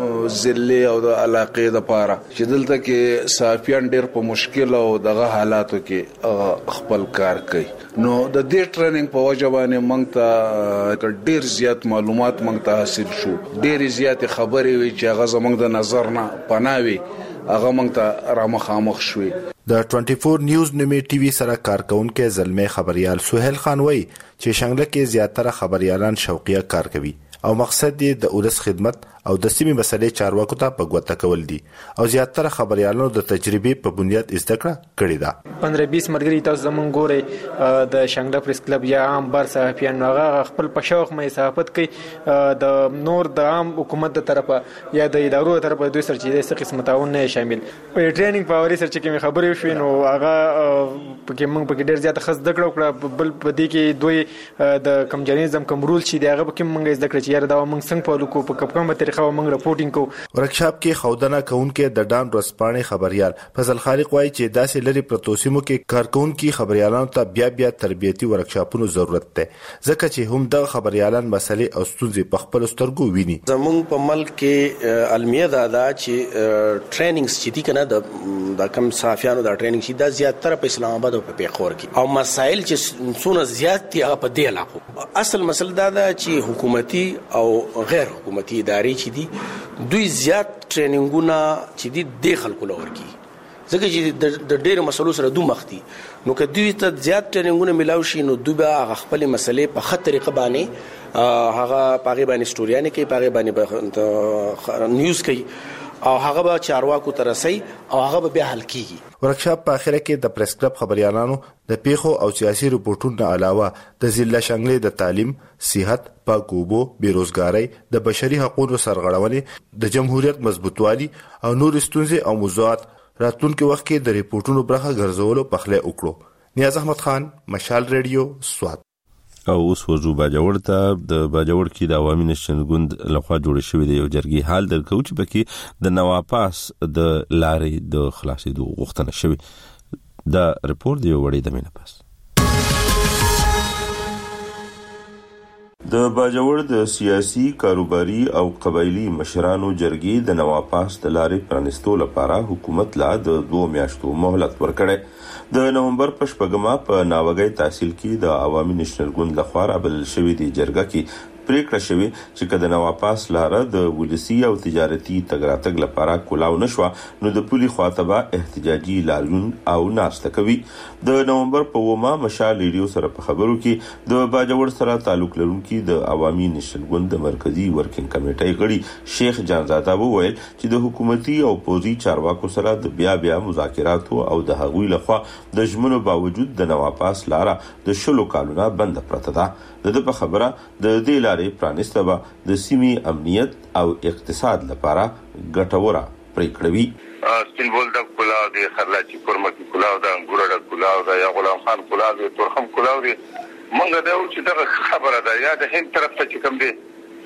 ضلع او د علاقې د پاره چې دلته کې صحافیان ډېر په مشکل او دغه حالاتو کې خپل کار کوي. نو د دې ټریننګ په وجه باندې موږ ته ډېر زیات معلومات موږ ته حاصل شو، ډېر زیات خبرې وي چې هغه زموږ د نظر نه پناوي هغه موږ ته را مخامخ شوي. د 24 نیوز نومي ټي وي سره کارکونکو زلمي خبريال سہیل خان وایي چې شانګله کې زیاتره خبريالان شوقیه کار کوي او مقصد یې د ولس خدمت او د سیمې مسلې چارواکو ته په ګوته کول دي او زیاتره خبريالانو د تجربې په بنیاد زده کړه کړې ده. 15-20 مرګري تاسو زمون ګوري د شانګله پریس کلب یا عام بار صحافیان هغه خپل په شوق مې صحافت کوي د نور د عام حکومت د طرفه یا د ادارو د طرفه دوی سره چې د قسم تعاون نه شامل په ټریننګ په اوري سره چې خبرې شوې نو هغه پکې موږ پکې ډېر زیات خص زده کړو بل په دې کې دوی د کم جرنیزم کم رول چې دغه پکې موږ زده کړو چې یاره دا موږ څنګه په لکو په کومه طریقه موږ رپورټینګ کوو. ورکشاپ کې خودنه کونکو د ډان رسپانې خبريال فضل خالق وایي چې داسې لري پروتوسیمو کې کارکونکو خبريالانو ته بیا تربیتي ورکشاپونو ضرورت ده ځکه چې هم د خبريالان مسلې او ستونزې په خپل سترګو ویني. زمونږ په ملک کې المیه دا چې ټریننګز چې دي کنه د کم صحافیانو دا ټریننګ شي دا زیاتره په اسلام آباد او په پیښور کې او مسائل چې څونه زیات دي هغه په دې علاقو. اصل مسله دا ده چې حکومتي او غیر حکومتي ادارې چې دي دوی زیات ټریننګونه چې دي د خلکو لور کی ځکه چې د ډېر مسلو سره دوه مخ دي نو که دوی ته زیات ټریننګونه ملاوي شي نو دوی به خپل مسلې په خطر طریقه باندې هغه پاغي باندې سټوریانه کوي پاغي باندې نیوز کوي او هغه به چارواکو ته رسي او هغه به بیا حل کیږي. ورکشاپ په اخره کې د پریس کلب خبريالانو د پیښو او سیاسي رپورټونو علاوه د ضلع شانګلې د تعلیم، صحت، پاک اوبو، بیروزګاری، د بشري حقوقو سرغړونې، د جمهوریت مضبوطوالي او نور ستونزې او موضوعات راتلونکي وخت کې د ریپورتونو برخه ګرځولو پخله وکړو. نیاز احمد خان، مشال ریډیو، سوات. او اوس ورجو باجوړ ته. د باجوړ کې د عوامي نشن ګوند لخوا جوړ شوی دی یو جرګي حال درکو چې پکې د نواپاس د لارې د خلاصېدو غوښتنه شوی. دا ریپورت دی وړي د مینه پاس. د باجوړ د سیاسي، کاروباري او قبایلی مشرانو جرګي د نواپاس د لارې پرانستو لپاره حکومت لا د 2 میاشتو مهلت ورکړی. د نومبر په 8 په ناوګي تحصیل کې د عوامي نشنل ګوند لخوا رابلل شوی دی جرګه کې پریکړه شوی چې کله نواپاس لاره د ولسی او تجارتي تګراتګ لپاره کولاو نشو نو د پولی خاطبه احتجاجي لاریون او ناشته کوي. د نومبر په 9 مشال ریډیو سره په خبرو کې د باجوړ سره تعلق لرونکي د عوامي نشنل ګوند د مرکزی ورکینګ کمیټې غړي شیخ جانزاده وویل چې د حکومتي او پوزي چارواکو سره د بیا مذاکرات او د هغوی لخوا د ژمنو باوجود د نواپاس لاره د شلو کالونه بند پرته ده. د په خبره د دې لارې پرانسته به د سیمې امنیت او اقتصاد لپاره ګټوره پریکړه وي. سپینبول د کلاو دی، خرلاچی پرمکی کلاو دا، انګوره د کلاو دا، یا غلام خان کلاو دی، تورخم کلاو دی. مونږ دا چې دا خبره ده یا د هند طرف ته چې کوم دی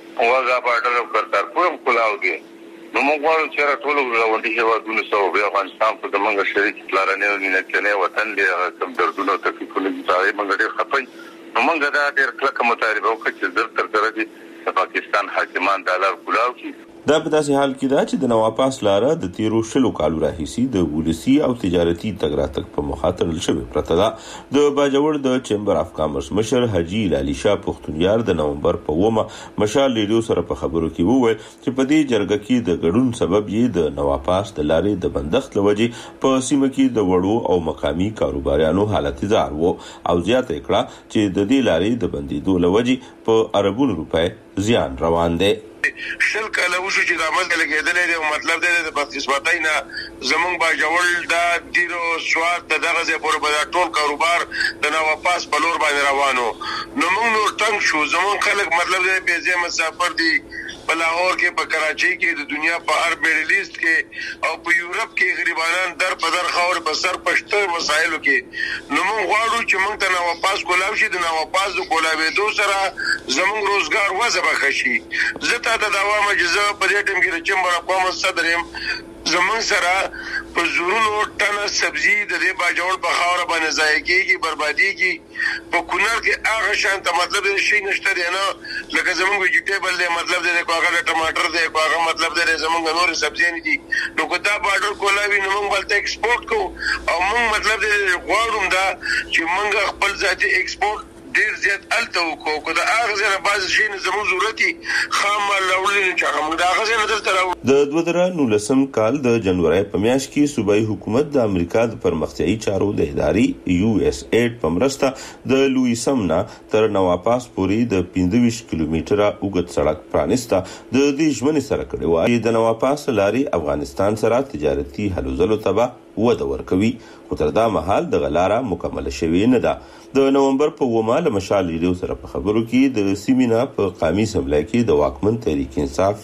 وغا بارډر او کرتارپور کلاو دی. نو موږ غواړو چې راټول غونډې هیوادونو سره به افغانستان په دمنګ شریک پلانونه نه کنه وطن دی کوم دردونه تکلیفونه دي موږ ډېر خپای. نو موږ دا ډېر کلکه مطالبه وکړه چې زر تر درجه د پاکستان حاکمان د لار کلاو کی. دا په داسې حال کې دا چې د نواپاس لاره د 13 کالو راهیسي د ولسی او تجارتي تګراتګ په مخاطر شوی پرته ده. د باجوړ د چیمبر اف کامرس مشر حاجی لالی شاه پختونیار د نومبر په 9 مشال ریډیو سره په خبرو کې وویل چې په دې جرګه کې د ګډون سبب یې د نواپاس د لارې د بندښت لوجې په سیمه کې د وړو او مقامی کاروباريانو حالت زار وو او زیاته کړه چې د دې لارې د بندیدو لوجې په اربونو روپے زیان روان دی. شل کله وشو چې د عمل لګیدلې دی، مطلب دی د بدقسمتۍ نه زمونږ باجوړ دا ډیرو سواد دغه ځای پورې به ټول کاروبار د نواپاس په لور باندې روانو. نو موږ نور تنګ شو، زمونږ خلک مطلب دی بې ځای مسافر دي په لاهور کې، په کراچۍ کې، د دنیا په هر میډل ایسټ کې او په یورپ کې غریبانان در په در خاور په سر پښتو مسایلو کې. نو موږ غواړو چې موږ ته نواپاس کولاو شي، د نواپاس د کولاوېدو سره زمونږ روزګار وځه بخشي. زه ته د دوام اجازه په دې ټیم کې د چمبر اف کامرس صدر يم. زمون سره په زورونو ټنه سبزی د دې باجوړ په خاور باندې ځای کېږي، برباديږي. په کونړ کې هغه شانته مطلب دې شي نشته دی نه لکه زمونږ ویجیټیبل دی، مطلب دې هغه ټماټر دی، هغه مطلب دې زمونږ نور سبزی نه دي. نو کو دا بارډر کولاوي نو موږ بلته ایکسپورټ کو او موږ مطلب دې غواړم دا چې موږ خپل ذاتي ایکسپورټ ډیر زیات الته وکړو. کو دا هغه ځنه باز شي نه زموږ ضرورتي خام لوړل چې هغه دا هغه ځنه دلته راو. د 2019 کال د جنوري په میاشت کې صوبایي حکومت د امریکا د پرمختیایي چارو د ادارې USAID په مرسته د لویسمنا تر نواپاس پورې د 25 کیلومتره اوږد سړک پرانسته د دې ژمنې سره کړي وای د نواپاس لارې افغانستان سره تجارتي هلوځلو تبع وده ورکوي. خو تر دا مهال د غلاره مکمل شوی نه ده. د نومبر په 9 مشال ریډیو سره په خبرو کې د سیمینا په قامي سملای کې د واکمن تحریک انصاف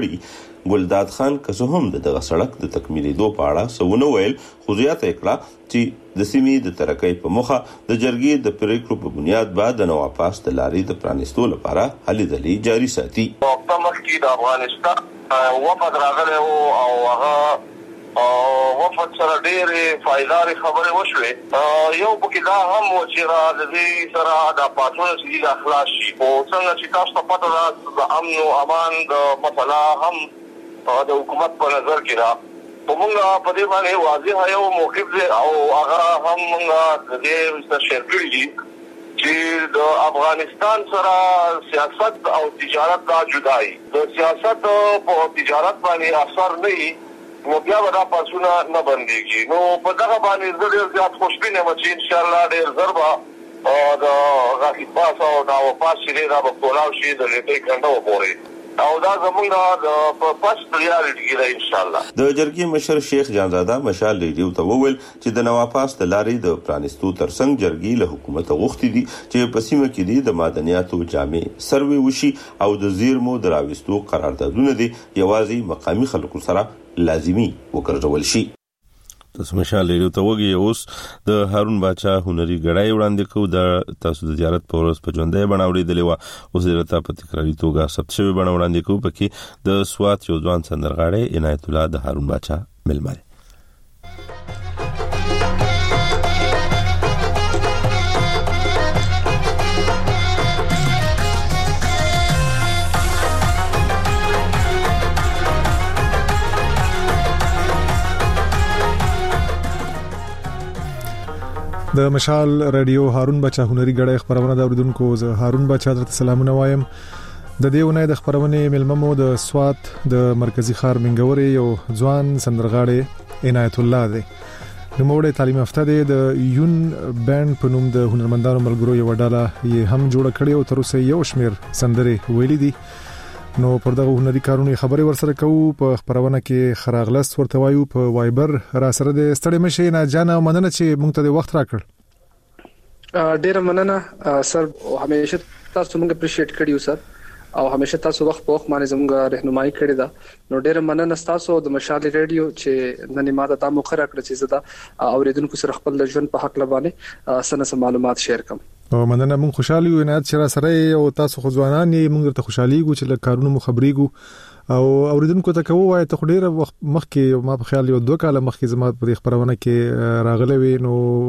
غړي ګلداد خان که هم دغه سړک د تکمیلېدو په اړه سونه ویل، خو زیاته کړه چې د سیمې د ترقۍ په مخه د جرګې د پریکړو په بنیاد بعد د نواپاس د لارې د پرانستو لپاره هلې ځلې جاري ساتي. په مخ کې د افغانستان وفد راغلی او هغه وفد سره ډېرې فایداري خبرې وشوې. یو پکې دا هم و چې را د دې سره د پاتونه چې دي د خلاص شي. خو څنګه چې تاسو ته پته ده د امن او امان د مسله هم د حکومت په نظر کې ده. په موږ په دې باندې واضح یو موقف دی او هغه هم موږ د دې سره شیر کړي دي چې د افغانستان سره سیاست او تجارت دا جدای. د سیاست په تجارت باندې اثر نه وي نو بیا به دا پاسونه نه بندېږي. نو په دغه باندې زه ډېر زیات خوشبینه یم چې انشاءالله ډېر ژر به د غاښیپاس او ناوپاس چې دی دا به کولاو شي د لیټۍ کنډه وپورې او دا زمونږ د فرست پریارټي کې ده انشاءالله. د جرګې مشر شیخ جانزاده مشال ریډیو ته وویل چې د نواپاس د لارې د پرانستو ترڅنګ جرګې له حکومت غوښتي دي چې په سیمه کې دي د معدنیاتو جامع سروې وشي او د زیرمو د راوستو قراردادونه دي یوازې مقامي خلکو سره لازمي وګرځول شي. تاسو مشال ریډیو ته وګورئ. اوس د هارون باچا هنري غړای وړاندې کو د تاسو د زیارت په ورځ په ژوندۍ بڼه وړاندې و. اوس درته په تکراری توګه ثبت شوی بڼه وړاندې کو پکې د سوات یو ځوان سندرغاړی عنایت الله د هارون باچا ململ. د مشال رادیو هارون بچا هنري غړې خبرونه د اوریدونکو زه هارون بچا درته سلامونه وایم. د دې ونې د خبرونه ملممو د سوات د مرکزی ښار منګوري یو ځوان سندرغاړي عنایت الله دی. نو موږ تعلیم یافته دی د یون بند په نوم د هنرمندانو ملګرو یو ډاله یې هم جوړ کړی او تر اوسه یو شمیر سندري ویلي دي. نو پر دغه هنري کارونه خبري ورسره کوو په خبرونه کې خراغلس ورته وایو په وایبر را سره د ستړي مشه نه جانا مننه چې مونږ ته د وخت راکړ. ډیره مننه سر، همیشه تاسو موږ اپریشیټ کړیو سر او همیشه تاسو وخت په وخت باندې زموږ راهنمایي کړې ده. نو ډیره مننه تاسو د مشال ریډیو چې نن ماده د موخه راکړه چې زدا اوریدونکو سره خپل ژوند په حق لبانه سنه معلومات شیر کوم. او مننه، مون خوشاله یو نه چې را سره او تاسو خو ځوانان یې مونږ ته خوشالي ګو چې له کارونو مو خبرېګو او اوریدونکو ته کوو وای ته ډیره وخت مخکې ما په خیال یو 2 کال مخکې زما په خبرونه کې راغلې وي.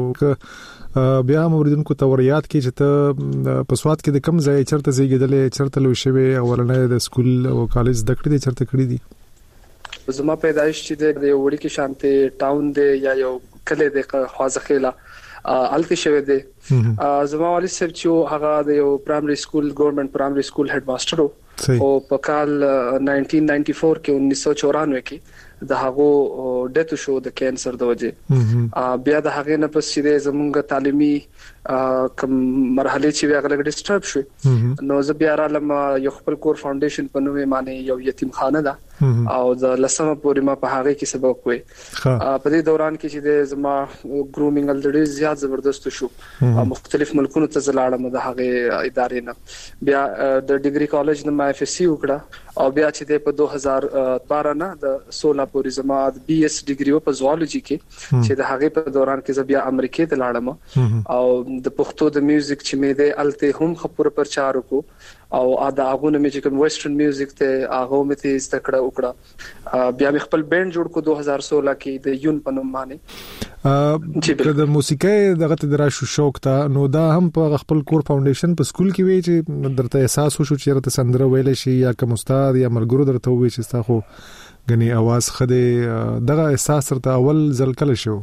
نو بیا اوریدونکو ته وريات کې چې ته په سواد کې د کم ځای چرته زیږیدلې چرته لوي شوی اولنې د سکول او کالج د کړې چرته کړې دي. زما پیدایش چې د یو وړي کې شانته ټاون دی یا یو کله د خوازخیلا الته شوی دی. زما والد صاحب چې هغه د یو پرایمري سکول ګورنمنت پرایمري سکول هډ ماستر او په کال 1994 کې 1994 کې د هغه ډیث شو د کینسر د وجه. بیا د هغه نه پس چې زمونږ تعلیمي کوم مرحله چې هغه لګ ډیسټرب شو نو زه بیا رالم یو خپل کور فاونډیشن په نوم باندې یو یتیم خانه ده او د لسمه پورې ما په هغه کې سبق وې. په دې دوران کې چې زما ګرومینګ الډری زیات زبردست شو. مختلف ملکونو ته زلاړم د هغه ادارې نه. بیا د ډیګري کالج نه ما اف اس سی وکړه او بیا چې په 2012 نه د 16 پورې زما د بي اس ډیګري په زوالوجي کې چې د هغه په دوران کې زه بیا امریکا ته لاړم او د پښتو د میوزیک چې مې د الته هم خبره پرچار وکړو او دا هغه نه چې کوم ویسټرن میوزیک ته هغه مې ته استکړه وکړه. بیا مې خپل بند جوړ کو 2016 کې د یون په نوم باندې چې د موسیقۍ دغه ته دراشو شوق ته. نو دا هم په خپل کور فاونډیشن په سکول کې وی چې درته احساس وشو چې درته سندره ویل شي یا کوم استاد یا ملګرو درته وی چې تاسو غني आवाज خده دغه احساس درته اول ځل کله شو؟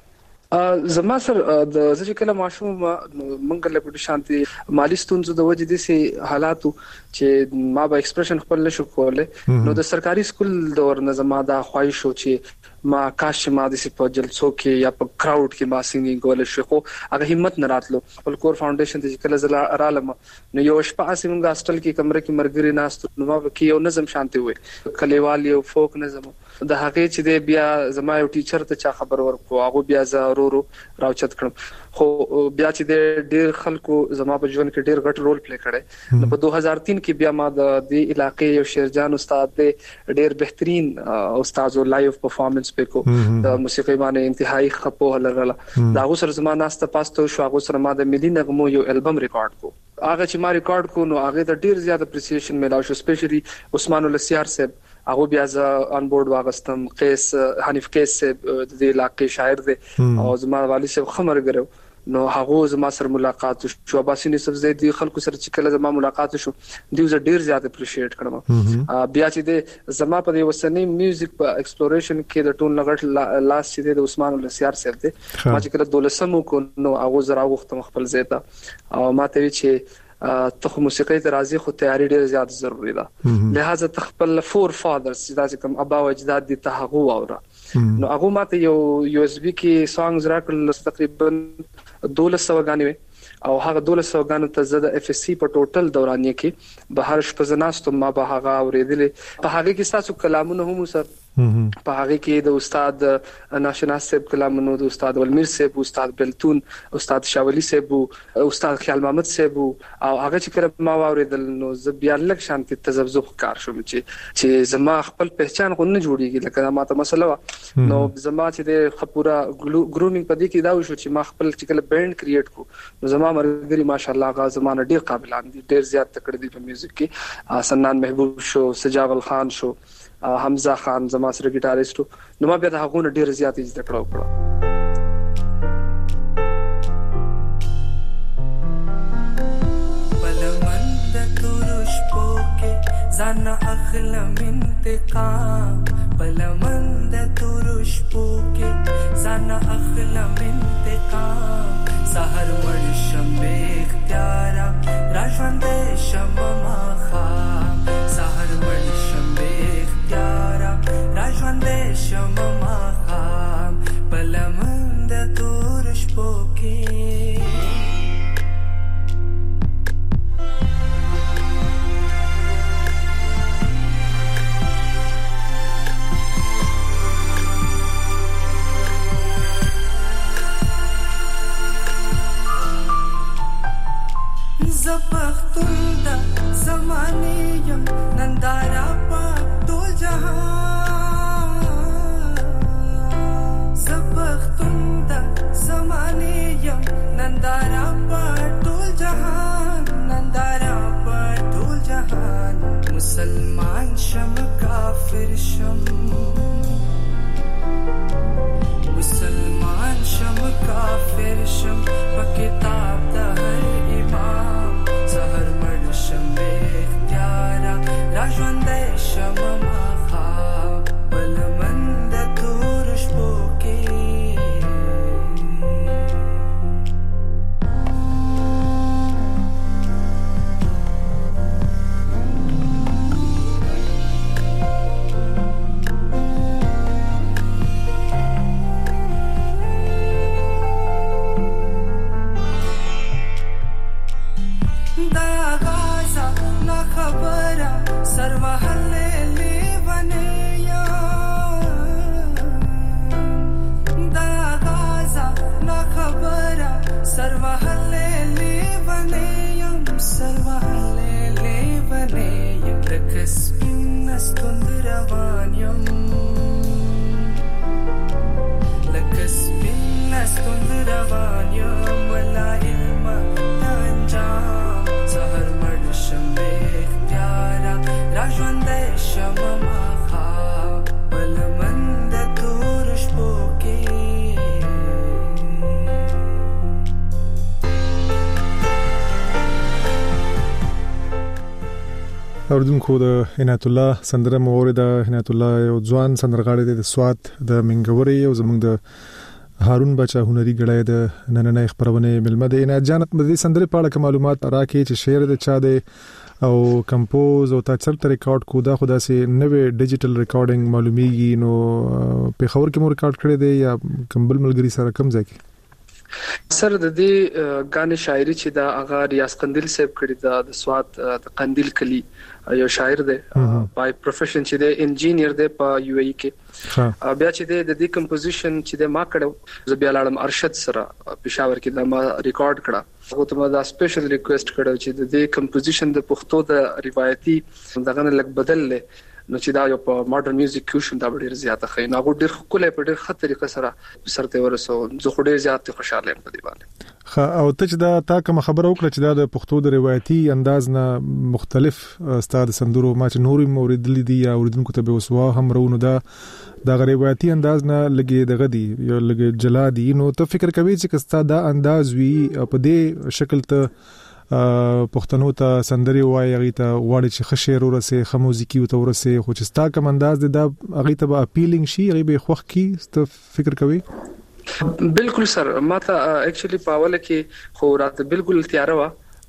زما سر د ځکه کله ماشوم منګل په شانتي مالی ستونزو د وجې دي سي حالاتو چې ما به ایکسپریشن خپل نشو کوله. نو د سرکاري سکول دور نه زما دا خواهش شو چې ما کاش ما د په جلسو کې یا په کراود کې ما سینګینګ ول شو خو هغه همت نه راتلو. خپل کور فاونډیشن ته کله زلا رالم نو یو شپه اسمنګ هاستل کې کمره کې مرګري ناست نو ما کې یو نظم شانتي وي کلیوال یو فوک نظم د هغه چې د بیا زما یو ټیچر ته چا خبر ورکو هغه بیا ضرورو راوچت کړم. خو بیا چې د ډیر خلکو زما په ژوند کې ډیر غټ رول پلی کړي. نو په 2003 کې بیا ما د دې علاقې یو شیرجان استاد دی ډیر بهترین استاد او لایو پرفارمنس په کو د موسیقي باندې انتهایی خپو لرله. دا غو سره زما ناسته پاستو شو هغه سره ما د ملي نغمو یو البم ریکارډ کو. هغه چې ما ریکارډ کو نو هغه ته ډیر زیات اپریسیشن ملاو شو سپیشلی عثمان السیار صاحب هغه بیا ز ان بورډ واغستم. قیس حنیف قیس صاحب د علاقې شاعر دی او زما والد صاحب خمر غرو نو هغه زما سره ملاقات شو. عباسین یوسف زیدی خلکو سره چې کله زما ملاقات شو دیو زه ډیر زیات اپریشیټ کړم. بیا چې د زما په وسنی میوزیک په ایکسپلوریشن کې د ټون لغټ لاس چې د عثمان السیار صاحب دی ما چې کله دولسمو کو نو هغه زرا وخت خپل زیتا او ما ته وی چې ته موسیقي ته راځي خو تیاری ډیر زیات ضروری ده. لہذا تخپل فور فادرز چې کوم ابا او اجداد دي ته هغه اوره نو هغه ماته یو یو اس بي کې سانګز راکړل تقریبا 1200 غانې او هغه 1200 غانو ته زده اف اس سی په ټوټل دورانیه کې به هر شپه زناستم ما به هغه اوریدلې په هغه کې تاسو کلامونه هم سر په هغه کې د استاد ناشناس صاحب کلامونو، د استاد ولمیر صاحب، استاد بلتون، استاد شاولی صاحب، استاد خیال محمد صاحب او هغه چې کله ما واوریدل نو زه بیا لږ شانتي تذبذب کار شوم چې زما خپل پہچان خو نه جوړیږي لکه ما ته مسله نو زما چې د خپورا ګرومینګ په دې کې دا وشو چې ما خپل چې کله بینډ کریټ کو نو زما مرګري ماشاءالله غا زمانه ډیر قابلان دي، ډیر زیات تکړه دي په میوزیک کې. سنان محبوب شو، سجاول خان شو، حمزه خان زما سره ګیټاریسټ نو ما بیا د هغه ډیر زیات زده کړو. بلمند تورش پوکه زان اخلم انتقام، بلمند تورش پوکه زان اخلم انتقام، سحر مرشم به اختیارا راجوند شمما خام، سحر مرشم راجوند شمما خام، بلمند تورش پوکه. زبختون دا زمانه یم نندارا پاک ټول جهان، زبختون دا زمانه یم نندارا پاک ټول جهان، نندارا پاک ټول جهان، مسلمان شم کافر شم، مسلمان شم کافر شم، په کتاب د هر امام، سحر مرشم به اختیارا راجوند شمما خام، بلمند تورش پوکه. سر محله لیوانیا دا غازا نا خبره، سر محله لیوانیا، سر محله لیوانیا، لکه سپین استوند روانیم، لکه سپین استوند روانیم، ولا علم انجام، سحر مرشم به راجوند شمما خام، بلمند تورش پوکه. اوردونکو د عنایت الله سندره مورید عنایت الله یو ځوان سندرغاړی د سوات د منګوري او زمونږ د هارون بچا هنري غړای د نننۍ خبرونه ملمه د عنایت جان د دې سندره په اړه معلومات راکې چې شعر د چا دی او کمپوز او تاثر ته ریکارډ کو دا خدا سي نوې ډیجیټل ریکارډینګ معلومیږي نو په خبر کې مو ریکارډ کړی دی یا کمبل ملګری سره کم ځای کې سر د دې غانې شاعري چې دا هغه ریاض قندیل صاحب کړی دا د سوات د قندیل کلی یو شاعر دی پای پروفیشن چې دی انجینیر دی په یو ای کې بیا چې د دې کمپوزیشن چې د ما کړو زه بیا لاړم ارشد سره پېښور کې دا ما ریکارډ کړه هغه ته دا سپیشل ریکوست کړو چې د دې کمپوزیشن د پښتو د روایتي دغه نه لګ بدل لې نو چې دا یو په ماډرن میوزیک کیوشن دا ډیر زیاته خې نو ډیر خلک په ډیر ښه طریقه سره سرته ورسو زه ډیر زیات خوشاله یم په دې باندې او ته چې دا تا کوم خبره وکړه چې دا د پښتو د روایتي انداز نه مختلف استاد سندرو ما چې نوري موریدل دي یا اوریدونکو ته به وسوا هم رونو دا روایتي انداز نه لګي دغه دی یو لګي جلا دي نو ته فکر کوي چې کستا دا انداز وی په دې شکل ته پښتنو ته سندري وایي هغه ته واړي چې خشیر ورسه خ موزیکی او ورسه خو چې ستا کوم انداز دی دا هغه ته به اپیلینګ شي هغه به خوخ کی ته فکر کوي بالکل سر ما ته اکچولی پاوله کې خو راته بالکل تیار و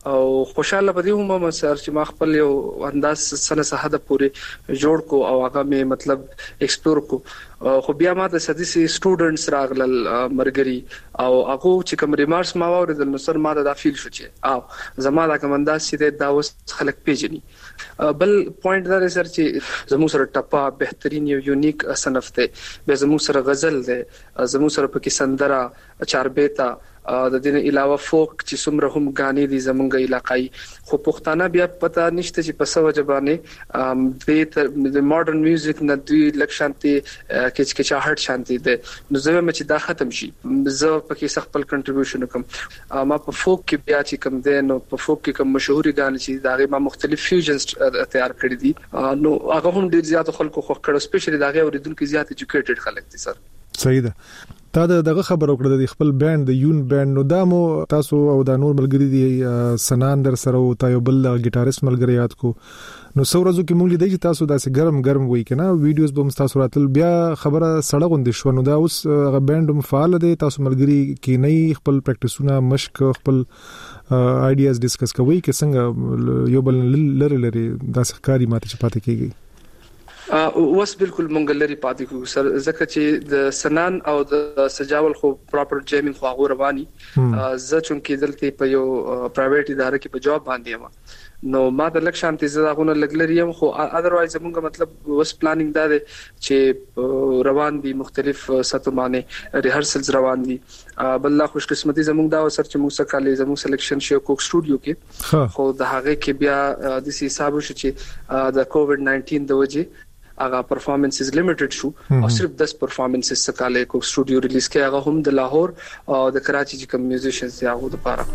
او خوشاله پدې هم سر چې ما خپل یو انداز سنه صحه پورې جوړ کو او هغه می مطلب ایکسپلور کو خو بیا ما د سدي سي سټوډنټس راغلل مرګري او هغه چې کوم ریمارکس ما واردل نو سر ما د فیل شو چې او زما دا کوم انداز چې دا اوس خلک پیژني بل پوینټ دا سر چې زموږ سره ټپا بهترین یو یونیک صنف ته به زموږ سره غزل ده زموږ سره پکې سندره چاربیتا د دې علاوه فوک چې څومره هم غانې دي زمونږ علاقائی خو پښتانه بیا پتا نشته چې په سو جبانه د ماډرن میوزیک نه دوی لکشانتي کې چاهټ شانتي ده نو زه مې چې دا ختم شي زه پکې خپل کنټریبیوشن کوم ما په فوک کې بیا چې کوم ده نو په فوک کې کوم مشهوري غانې چې دا ما مختلف فیوژنز تیار کړی دي نو هغه هم ډیر زیات خلکو خو کړو سپیشلی دا غو ریدونکو زیات ایجوکیټډ خلک دي سر صحیح ده تا دغه خبر وکړه د خپل بانډ د یون بانډ نو دامو تاسو او د نور ملګری دي سنان در سره او تایو بل ګیټاریست ملګری یاد کو نو سورزو کې مونږ لیدای چې تاسو داسې ګرم وای کنه ویډیوز به تاسو راتل بیا خبره سړه غوندې شو نو دا اوس غ بانډ فعال دي تاسو ملګری کې نه خپل پریکټیسونه مشق خپل آیډیاز ډیسکس کوي کې څنګه یو بل لری داسې کاری ماته چپاته کیږي اوس بالکل مونږ لري پاتې کو سر ځکه چې د سنان او د سجاول خو پراپر جیمینګ خو هغه رواني زه چونکې دلته په یو پرایویټ اداره کې په جواب باندې یم نو ما د لک شانتي زداغونه لګلري یم خو اذروایز مونږ مطلب وس پلانینګ دا دی چې روان دي مختلف ساتمانه ریهرسلز روان دي بل لا خوش قسمتي زمونږ دا سر چې موږ سره کالي زموږ سلیکشن شو کوک سټوډیو کې خو د هغه کې بیا د حساب شو چې د کووډ 19 د وجه هغه پرفارمنسز لیمیټډ شو او صرف 10 پرفارمنسز سکاله کو سټوډیو ریلیز کې هغه هم د لاهور او د کراچي چې کوم میوزیشنز دی هغه لپاره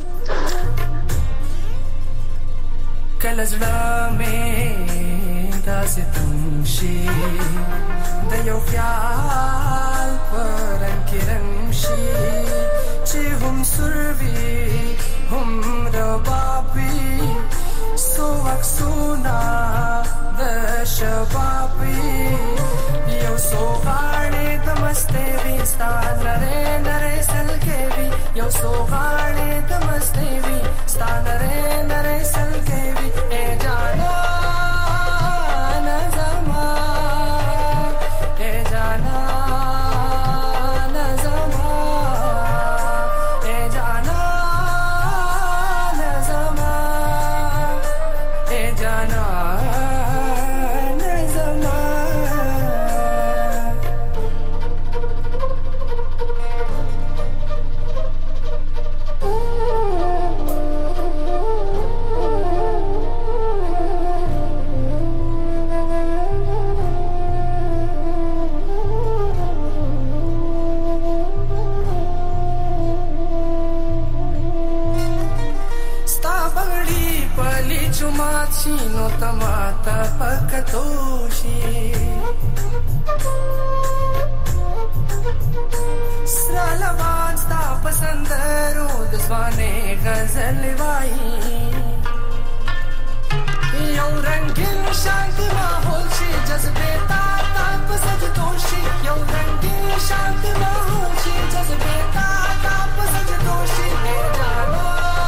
کلزړه مې داسې تمشي د یو خیال پرن کې رمشي چې هم سروي هم ربابي سو وکسونا د شبابي یو سو غاړې د مستې وي ستانه نره سلګې وي یو سو غاړې د مستې وي ستانه نره سلګې وي اے جانا نظما اے جانا نظما اے جانا نظما اے جانا چینو تماتا پکتوشی سرالوان ستا پسندرو دزوانے غزل وائی یو رنگین شانت ماحول شی جذبے تا پسجدوشی یو رنگین شانت ماحول شی جذبے تا پسجدوشی اے جانا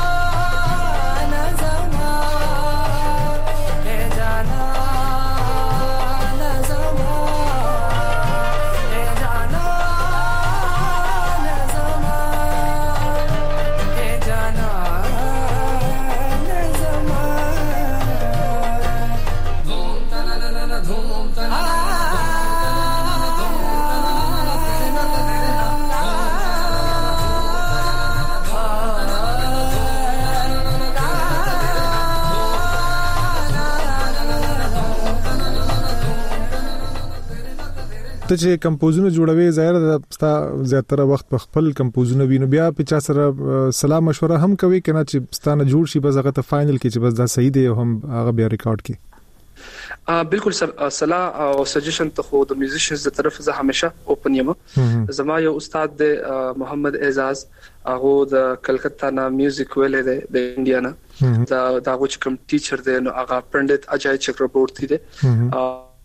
ته چې کمپوزونه جوړوي ظاهر د ستا زیاتره وخت په خپل کمپوزونه وینو بیا په چا سره سلام مشوره هم کوي کنه چې ستانه جوړ شي بس هغه ته فائنل کې چې بس دا صحیح دی هم هغه بیا ریکارډ کی بالکل سر صلاح او سجیشن ته خو د میوزیشنز د طرف زه همیشه اوپن یم زما یو استاد دی محمد اعزاز هغه د کلکتا نا میوزیک ویل دی د انډیا نه دا کوم ټیچر دی نو هغه پندت اجای چکربورتی دی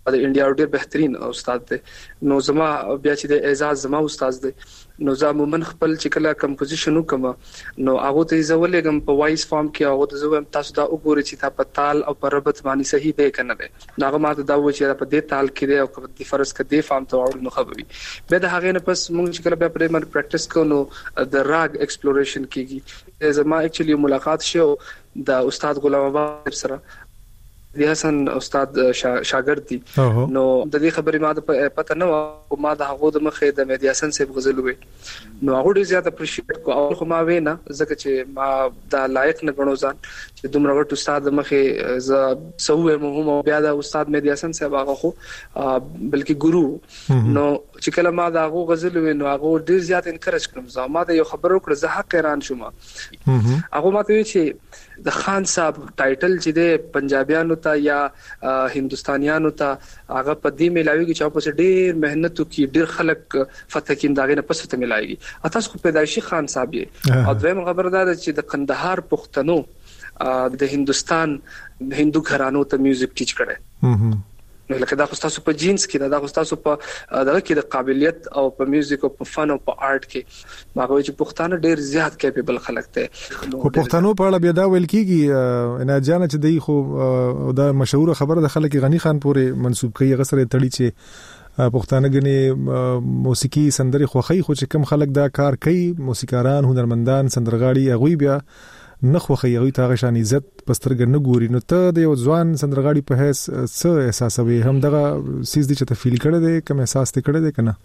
د انډیا ډېر بهترین استاد دی. نو زما بیا چې د اعزاز زما استاد دی نو زمومن خپل چې کله کمپوزیشن وکم نو هغه ته زولېګم په وایس فارم کې هغه ته زوم تاسو دا وګورئ چې تا په تال او په ربط باندې صحیح دی کنه دی. هغه ماته دا و چې په دې تال کې دی او په فرض کې دی فارم ته اورل نو خبري به د هغه نه پس موږ چې کله بیا پرېمر پریکټیس کوو نو د راګ ایکسپلوریشن کیږي. زما اکچولی ملاقات شو د استاد غلام آباد سره دی حسن استاد شاګرد دي نو د دې خبرې ما د پته نه و ما د هغه د مخې د میډیاسن سیب غزل وې نو هغه ډیر زیات اپریشیټ کو او خو ما وینا ځکه چې ما دا لایق نه غنو ځان چې دومره ورته استاد د مخې ز سوې مهم بیا د استاد میډیاسن سیب هغه خو بلکې ګورو نو چې کله ما دا هغه غزل وې نو هغه ډیر زیات انکریج کړم ما دا یو خبر وکړه زه حق حیران شوم. هغه ماته وی چې د خان صاحب ټایټل چې د پنجابیانو ته یا هندستانیانو ته هغه په دې ملاويږي چې په ډېر مهنت کوي ډېر خلک فتح کینداغې نه پسته ملایږي. تاسو خو پیدایشي خان صاحب یې او دویم خبر دا چې د قندهار پښتنو د هندستان هندو غرانو ته میوزیک ټیچ کړي نو لکه دا خو تاسو په جینز کې دا خو تاسو په دغه کې د قابلیت او په میوزیک او په فن او په آرټ کې ماغه چې پښتانه ډیر زیات کیپیبل خلک ته خو پښتنو په اړه بیا دا ویل کیږي ان جان چې دی خو دا مشهور خبره د خلک غنی خان پورې منسوب کوي غسر تړي چې پښتانه غني موسیقي سندري خوخي خو چې کم خلک دا کار کوي موسیقاران هنرمندان سندرغاړي هغه بیا نخو خیغوي تاغه شان عزت پسترګ نه ګوري نو ته د یو ځوان سندرغاړي په هیڅ څه احساسوي هم دغه سیس دي چې ته فیل کړی دی کوم احساس ته کړی دی کنه؟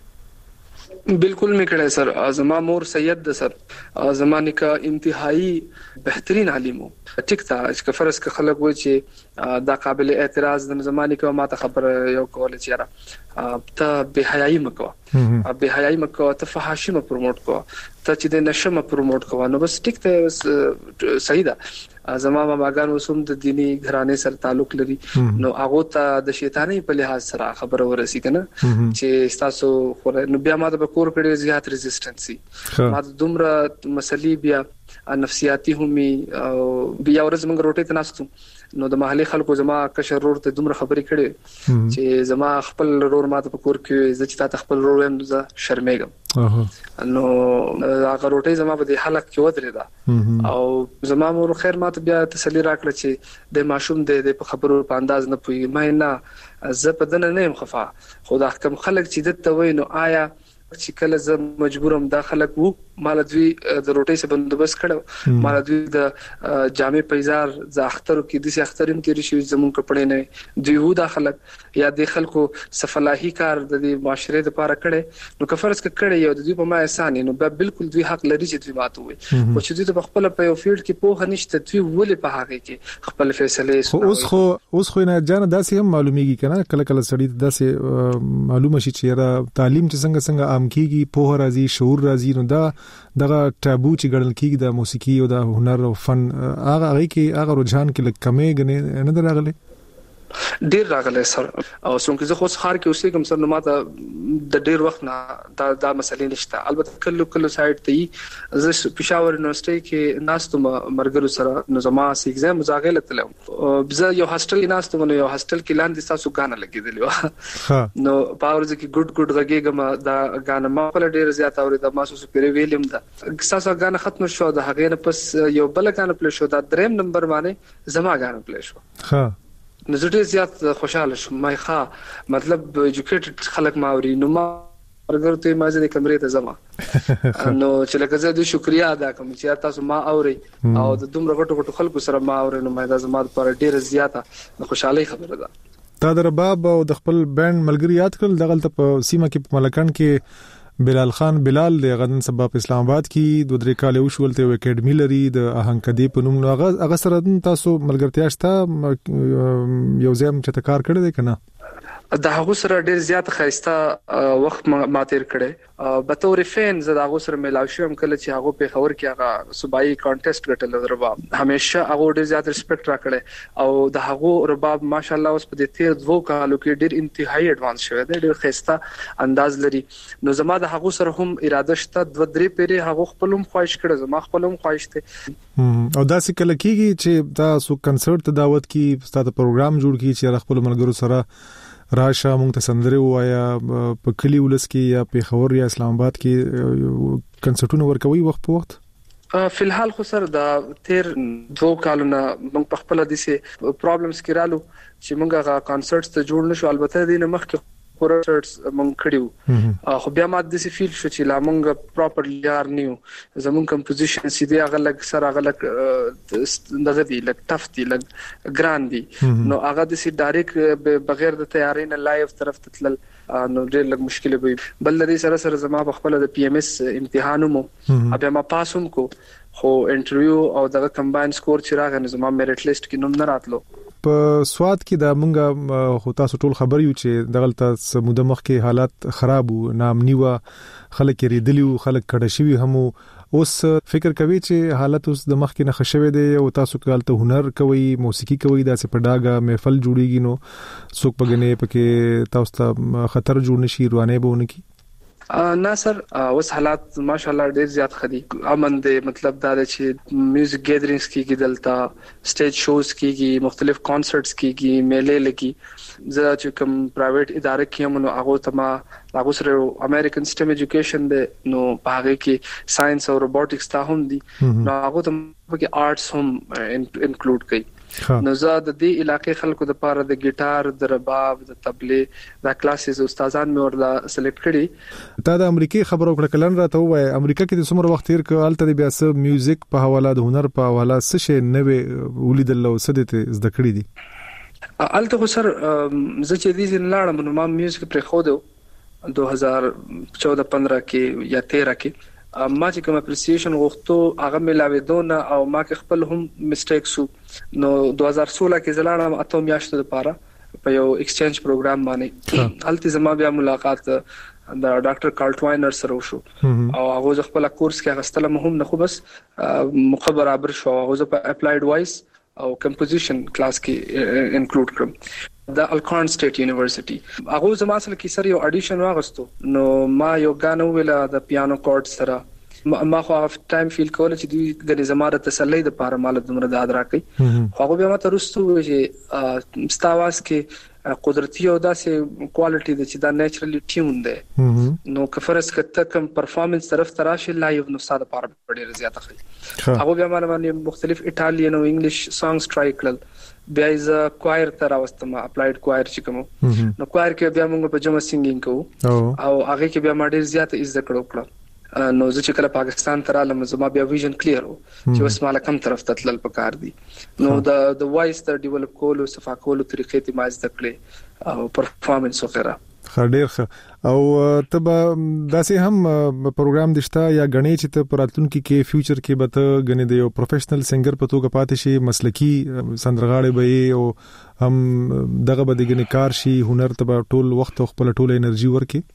بالکل می کړه سر زما مور سید د سر زمانه کا انتهایی بهترین عالمو ټیک تا چې فرض ک خلک وای چې دا قابل اعتراض د زمانه کا ماته خبر یو کول چې را ته به حیاي مکو به حیاي مکو ته فحاشي م پروموټ کو ته چې د نشم پروموټ کو نو بس ټیک ته صحیح ده زما ماګان وسوم د دینی غرانه سره تعلق لري نو هغه ته د شیطانی په لحاظ سره خبر ورسی کنه چې تاسو خو نو بیا ما د کور کړي زیات ریزिस्टنسي ما د دومره مسلې بیا نفسیاتی همي بیا ورځ موږ روټي ته ناستو نو د محلي خلکو زما کشر رور ته دومره خبرې کړي چې زما خپل رور ما ته په کور کې زه چې تا خپل رور هم زه شرمېږم نو هغه روټي زما په دې حالت کې ودرېدا او زما مور خیر ما ته بیا تسلی راکړه چې د ماشوم د خبرو په انداز نه پوي مې نه زه په دنه نه خفا خو دا حکم خلک چې دته وای نو آیا چې کله زه مجبورم داخلك وو مال دوی د روټي څخه بندوبست کړو مال دوی د جامع پیزار ز اخترو کې د اخترین کې رشي زمون کپړې نه دوی وو داخلك یا د خلکو صفلاحي کار د معاشره د لپاره کړي نو کفرس کړي یو د دوی په ما احسان نو بالکل دوی حق لري چې دوی ماته وي او چې دوی په خپل په یو فیلډ کې په هنيشته دوی ولې په هغه کې خپل فیصله اوس خو نه جان داسې هم معلومیږي کنه کله کله سړی داسې معلومه شي چې را تعلیم چې څنګه عام کیږي په راځي شعور راځي نو دا دغه ټابو چې ګڼل کیږي د موسیقي او د هنر او فن هغه کې هغه رجحان کې لکه کمې غنې نه دراغله ډیر راغله سر او څنګه زه خو خار کې اوسې کوم سر نو ماته د ډیر وخت نه دا مسلې نشته البته کله سایت ته زه پېښور یونیورسيټي کې ناستم مرګرو سره نو زما سي ایگزام مزاغله تلم زه یو هاستل کې ناستم نو یو هاستل کې لاندې تاسو غانه لګیدلی نو پاورز کې ګډ غږیګم دا غانه ما په ډیر زیات اورید ما سو پیری ویلیم دا تاسو غانه ختم شو د هغه نه پس یو بل غانه پلی شو دا دریم نمبر باندې زما غانه پلی شو ها نو زه ډیر زیات خوشاله شوم ما ښه مطلب ایجوکیټډ خلک ماوري نو ما ورګر ته ما ځنې کمرې ته زما نو چې لکه زه د شکریا ادا کوم چې تاسو ما اوري او د دومره غټو خلکو سره ما اوري نو ما د زما لپاره ډیر زیاته خوشاله خبره ده. تا د رباب او د خپل بند ملګری یاد کړل دغه په سیمه کې په ملکان کې بلال خان بلال د غدن سبب اسلام آباد کې 2-3 کال وشولته اکیډمي لري د آهنګدي په نوم نو هغه سره تاسو ملګرتیا شته یو ځم چې تکار کړی دی کنه د هغه سره ډیر زیات خایسته وخت ما تیر کړي به تور فین زه د هغه سره ملاو شوم کله چې هغه په خبر کې هغه صوبایي کانټیسټ ګټل رباب همیشه هغه ډیر زیات ریسپیکټ راکړي او د هغه رباب ماشاءالله اوس په دې تیر 2 کالو کې ډیر انتهایی اډوانس شوی دی ډیر خایسته انداز لري نو زما د هغه سره هم اراده شته 2-3 پیری هغه خپلوم خواهش کړي زما خپلوم خواهش ته او دا څه کله کیږي چې تاسو کنسرت دعوت کی ستاسو پروګرام جوړ کی چې خپل ملګرو سره راشه مونږ ته سندره وایا په کلی ولس کې یا پیښور یا اسلام آباد کې کنسرټونه ورکوي وخت په وخت؟ فی الحال خو سر دا تیر 2 کالونه موږ په خپل دسه پرابلمز کې رالو چې موږ غا کانسرټس ته جوړ نشو. البته دینه مخکې کانسرټس موږ کړیو خو بیا ماده دسه فیل شو چې لا موږ پراپرلی یار نیو زمون کمپوزیشن سي دی غلق سره غلق دغه دی لک ټف دی لک ګران دی نو هغه دسه ډایرک بغیر د تیاری نه لایو طرف ته تل نو ډېر لږ مشکل وي. بل لري سره زما په خپل د پی ام اس امتحانومو بیا ما پاسوم کو خو انټرویو او دغه کمباین سکور چې راغی زما میرټ لیست کې نوم نه راتلو. په سواد کې دا مونږه خو تاسو ټول خبر یو چې دغلته سموده مخ کې حالات خراب وو نامنی و خلک ریدلی و خلک کډه شوی هم اوس فکر کوي چې حالت اوس د مخ کې نه خښوي دی او تاسو کالته هنر کوي موسیقي کوي دا څه په ډاګه محفل جوړیږي نو څوک پګنې پکې تاسو ته خطر جوړ نشي روانه بونه کی نه سر اوس حالات ماشاءالله ډیر زیات خدي امن دي. مطلب دا چې میوزیک ګیدرینګز کیږي دلته سټیج شوز کیږي مختلف کانسرټس کیږي میلې لګي زه چې کوم پرایویټ ادارې کې هم نو هغه ته ما هغه سره امریکن سټیم ایجوکیشن دی نو هغه کې ساينس او روبوټکس ته هم دي نو هغه ته کې آرټس هم انکلود کوي. نو زه د دې علاقې خلکو د پاره د ګیټار د رباب د تبلې د کلاسز استادان مې ورلا سلیکټ کړي. تا د امریکای خبرو کړه کلن راته وای امریکا کې د څومره وخت تیر کالته بیا سب میوزیک په حواله د هنر په حواله څه شي نوې ولیدل او سدته زده کړی دي؟ الته خو سر زه چې دې لاړم نو ما میوزیک پرې خو دو 2014-15 کې یا 13 کې ما چې کوم اپریسیشن غوښتو هغه ملاوي دونه او ما کې خپل هم میسټیکس نو 2016 کې زلاړم اته میاشتو لپاره په یو ایکسچینج پروګرام باندې الته زما بیا ملاقات د ډاکټر کارل ټواینر سره وشو او هغه خپل کورس کې غستله مهم نه خو بس مخبر برابر شو هغه په اپلایډ وایس او کمپوزیشن کلاس کې انکلود کړم د الکارن سټیټ یونیورسيټي. هغه زما سره کې سره یو اډیشن واغستو نو ما یو غانو ویلا د پیانو کورډ سره ما خو اف ټایم فیل کول چې دوی د زماره تسلی د پاره مال دمر د ادرا کوي خو هغه بیا ما ته رستو چې ستاواس کې قدرتي او داسې کوالټي د چې دا نېچرلی ټیون دی نو کفرس کته کم پرفورمنس طرف تراشه لایو نو ساده پاره ډېر زیاته خي هغه بیا باندې مختلف ایتالین او انګلیش سانګز ټرای کړل بیا از کوائر تر واستم اپلایډ کوائر چې کوم نو کوائر کې بیا موږ په جمع سینګینګ کوو او هغه کې بیا ما ډېر زیاته عزت کړو نو زه چې کله پاکستان ته رالم زما بیا ویژن کلیر و چې اوس مال کم طرف ته تلل پکار دي نو د وایس تر ډیولپ کولو صفا کولو طریقې ته ما زده کړې او پرفورمنس وغیرہ خډیر او تبا داسې هم پروګرام دشتا یا غنی چې ته پراتونکو کې فیوچر کې به ته غنی دی یو پروفیشنل سنگر په توګه پاتې شي مسلکی سندرغاړي به او هم دغه به دغه کار شي هنر ته ټول وخت خپل ټول انرژي ورکي.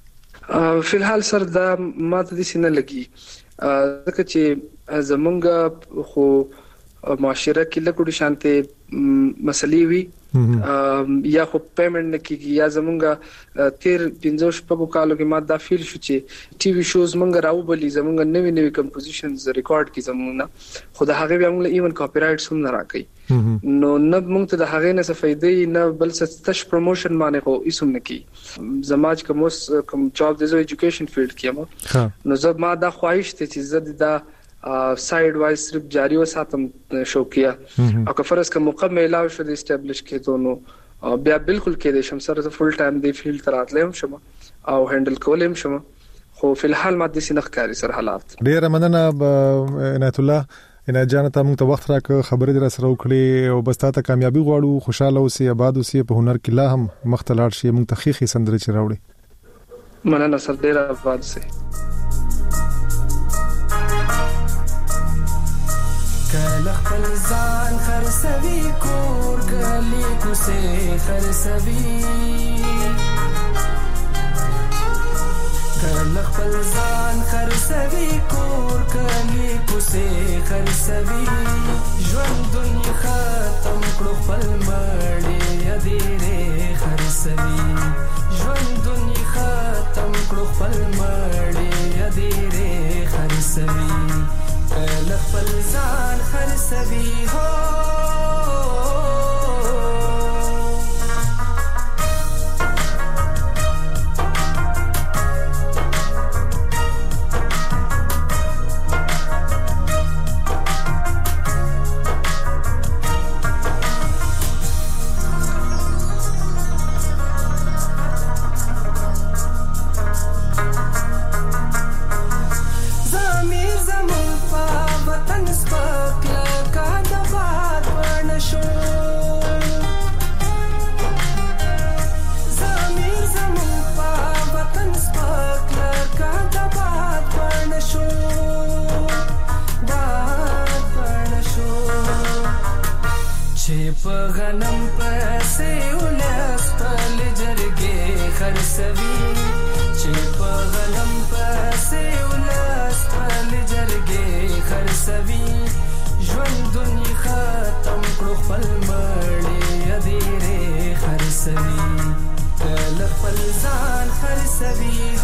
فی الحال سر دا ما ته دې سینه لګي ځکه چې زمونږ خو معاشره کې لکه شانته مسلې وي یا خو پیمنٹ نکېږي یا زمونږ تیر 15 شپږ کالو کې ما دا فیل شو چې ټي وي شوز مونږ راو بلی زمونږ نوې نوې کمپوزیشنز ریکارډ کی زمونږ خو د هغه بیا موږ ایون کاپی رائټس هم نه راکې نو نه موږ ته د هغه نه څه فائدې نه بل څه تش پروموشن باندې خو ایسوم نکې زماج کوم جاب د ایجوکیشن فیلډ کې نو زه ما دا خواهش ته چې زه دا ساید وایز صرف جاری وساتم شوقیا او که فرض کوم موقع ملاو شو د اسټابلیش کېدو نو بیا بالکل کې د شمسره فل ټایم دی فیلډ تراتلم شم او هندل کولم شم خو په الحال ما د سینخ کاری سره حالات ډیر مننه عنایت الله ان جانته موږ ته وخت راک خبرې در سره وکړي او بس تاسو کامیابی غواړو خوشاله اوسئ آباد اوسئ په هنر کې لا هم مختلط شي موږ ته خيخي سندري چراوړي مننه سر ډیر آباد سي کله خپل ځان خرڅوي کور کلی کوسه خرڅوي کله خپل ځان خرڅوي کور کلی کوسه خرڅوي ژوند دنیا ختم کړو خپل مړی اديره خرڅوي ژوند دنیا ختم کړو خپل مړی اديره خرڅوي کله خپل ځان خرڅوي هو چې په غنم پسې ولس خپل جرګې خرڅوي چې په غنم پسې ولس خپل جرګې خرڅوي ژوند دنیا ختم کړو خپل مړې ادیرې خرڅوي کله خپل ځان خرڅوي